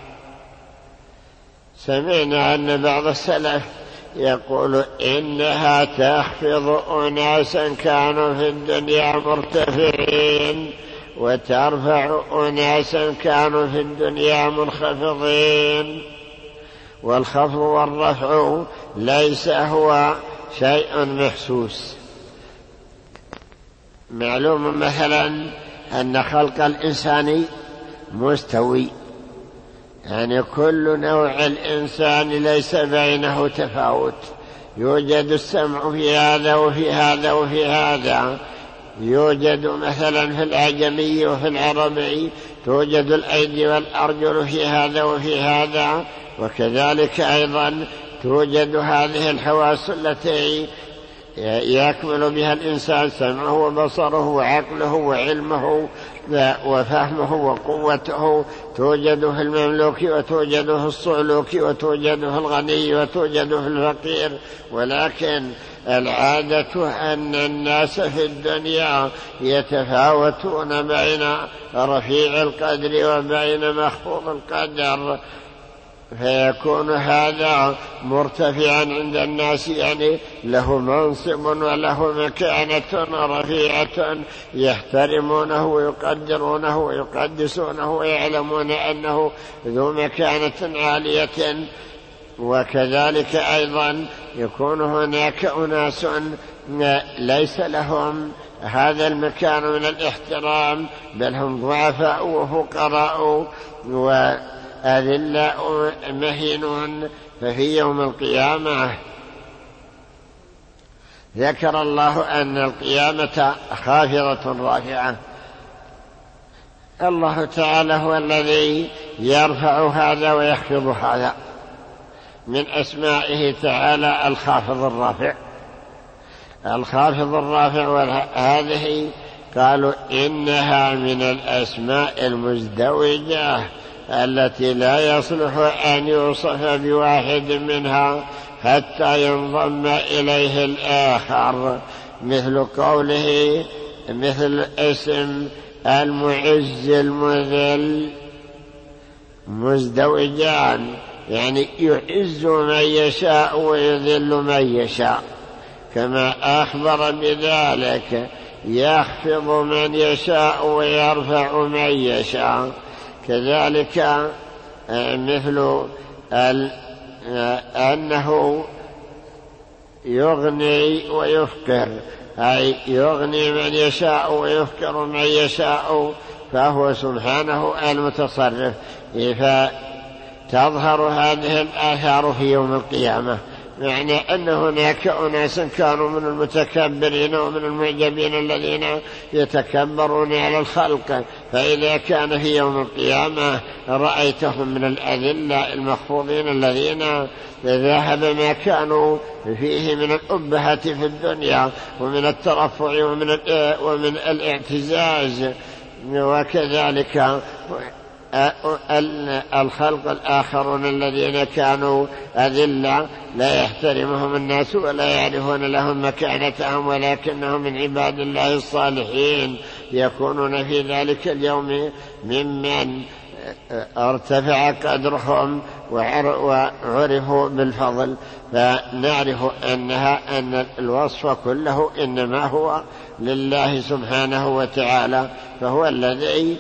سمعنا أن بعض السلف يقول إنها تخفض أناسا كانوا في الدنيا مرتفعين، وترفع أناسا كانوا في الدنيا منخفضين. والخفض والرفع ليس هو شيء محسوس. معلوم مثلا أن خلق الإنسان مستوي، يعني كل نوع الإنسان ليس بينه تفاوت. يوجد السمع في هذا وفي هذا وفي هذا، يوجد مثلا في الأعجمي وفي العربي، توجد الأيدي والأرجل في هذا وفي هذا، وكذلك أيضا توجد هذه الحواس التي يكمل بها الإنسان: سمعه وبصره وعقله وعلمه وفهمه وقوته، توجد في المملوك وتوجد في الصعلوك وتوجد في الغني وتوجد في الفقير. ولكن العادة أن الناس في الدنيا يتفاوتون بين رفيع القدر وبين مخفوض القدر، فيكون هذا مرتفعا عند الناس، يعني له منصب وله مكانة رفيعة، يحترمونه ويقدرونه ويقدسونه ويعلمون أنه ذو مكانة عالية. وكذلك أيضا يكون هناك أناس ليس لهم هذا المكان من الاحترام، بل هم ضعفاء وفقراء وأذلاء مهينون. ففي يوم القيامة ذكر الله أن القيامة خافضة رافعة. الله تعالى هو الذي يرفع هذا ويخفض هذا، من أسمائه تعالى الخافض الرافع. الخافض الرافع، وهذه قالوا إنها من الأسماء المزدوجة التي لا يصلح أن يوصف بواحد منها حتى ينضم إليه الآخر، مثل قوله مثل اسم المعز المذل، مزدوجان، يعني يعز من يشاء ويذل من يشاء، كما أخبر بذلك يخفض من يشاء ويرفع من يشاء. كذلك مثل أنه يغني ويفقر، أي يغني من يشاء ويفقر من يشاء، فهو سبحانه المتصرف. فتظهر هذه الآثار في يوم القيامة، معنى أن هناك أناس كانوا من المتكبرين ومن المعجبين الذين يتكبرون على الخلق، فإذا كان في يوم القيامة رأيتهم من الأذلاء المخفوضين الذين ذهب ما كانوا فيه من الأبهة في الدنيا ومن الترفع ومن الاعتزاز. وكذلك الخلق الآخرون الذين كانوا أذلة لا يحترمهم الناس ولا يعرفون لهم مكانتهم، ولكنهم من عباد الله الصالحين، يكونون في ذلك اليوم ممن ارتفع قدرهم وعرفوا بالفضل، فنعرف أن الوصف كله إنما هو لله سبحانه وتعالى، فهو الذي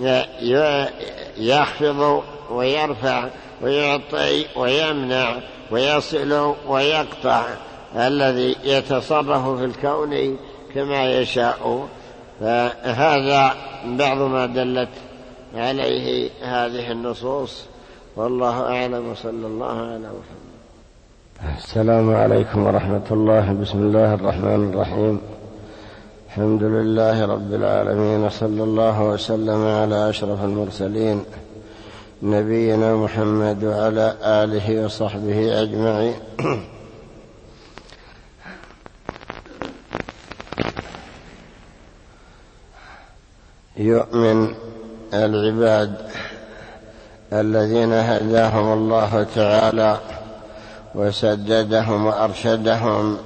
يخفض ويرفع ويعطي ويمنع ويصل ويقطع، الذي يتصرف في الكون كما يشاء. فهذا بعض ما دلت عليه هذه النصوص، والله أعلم، وصلى الله على محمد. السلام عليكم ورحمة الله. بسم الله الرحمن الرحيم. الحمد لله رب العالمين، صلى الله وسلم على أشرف المرسلين نبينا محمد وعلى آله وصحبه أجمعين. يؤمن العباد الذين هداهم الله تعالى وسددهم وأرشدهم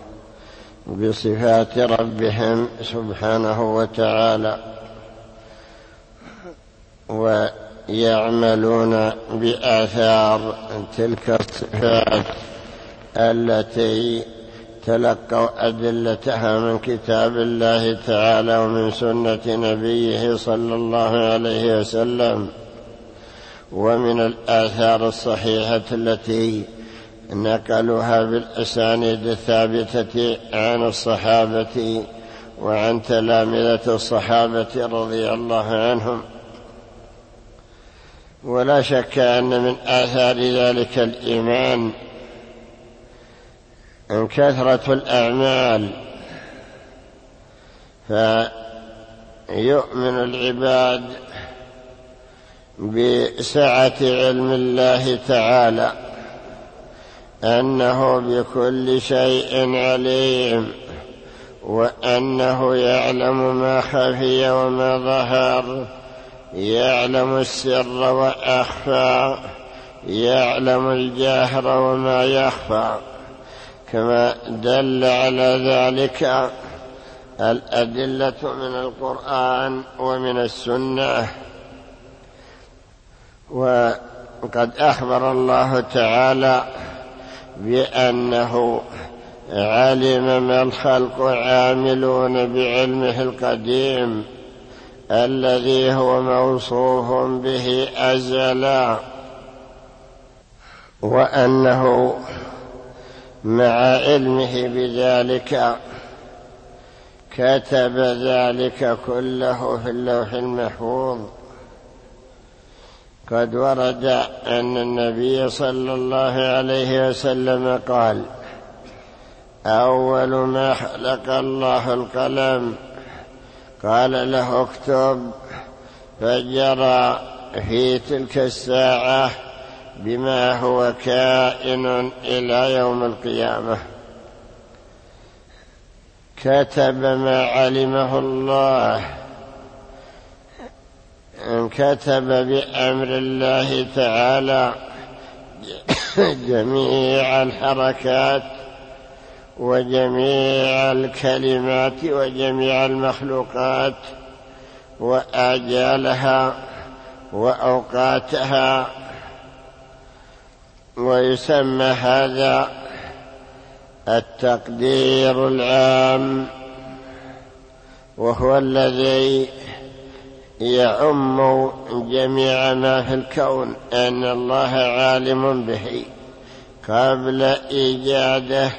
بصفات ربهم سبحانه وتعالى، ويعملون بآثار تلك الصفات التي تلقوا أدلتها من كتاب الله تعالى ومن سنة نبيه صلى الله عليه وسلم، ومن الآثار الصحيحة التي نقلوها بالأسانيد الثابتة عن الصحابة وعن تلامذة الصحابة رضي الله عنهم. ولا شك أن من آثار ذلك الإيمان أن كثرة الأعمال، فيؤمن العباد بسعة علم الله تعالى أنه بكل شيء عليم، وأنه يعلم ما خفي وما ظهر، يعلم السر وأخفى، يعلم الجهر وما يخفى، كما دل على ذلك الأدلة من القرآن ومن السنة. وقد أخبر الله تعالى بأنه علم ما الخلق عاملون بعلمه القديم الذي هو موصوف به أزلا، وأنه مع علمه بذلك كتب ذلك كله في اللوح المحفوظ. قد ورد أن النبي صلى الله عليه وسلم قال: أول ما خلق الله القلم، قال له اكتب، فجرى في تلك الساعة بما هو كائن إلى يوم القيامة. كتب ما علمه الله، كتب بأمر الله تعالى جميع الحركات وجميع الكلمات وجميع المخلوقات وآجالها وأوقاتها. ويسمى هذا التقدير العام، وهو الذي يعم جميع ما في الكون، أن الله عالم به قبل إيجاده.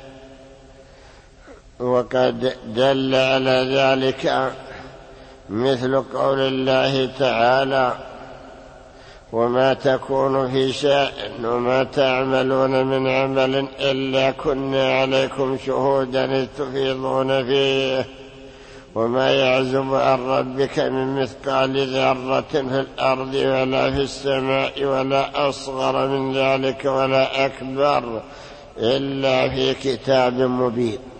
وقد دل على ذلك مثل قول الله تعالى: وما تكون في شأن وما تعملون من عمل إلا كنا عليكم شهودا إذ تفيضون فيه وما يعزب عن ربك من مثقال ذرة في الأرض ولا في السماء ولا أصغر من ذلك ولا أكبر إلا في كتاب مبين.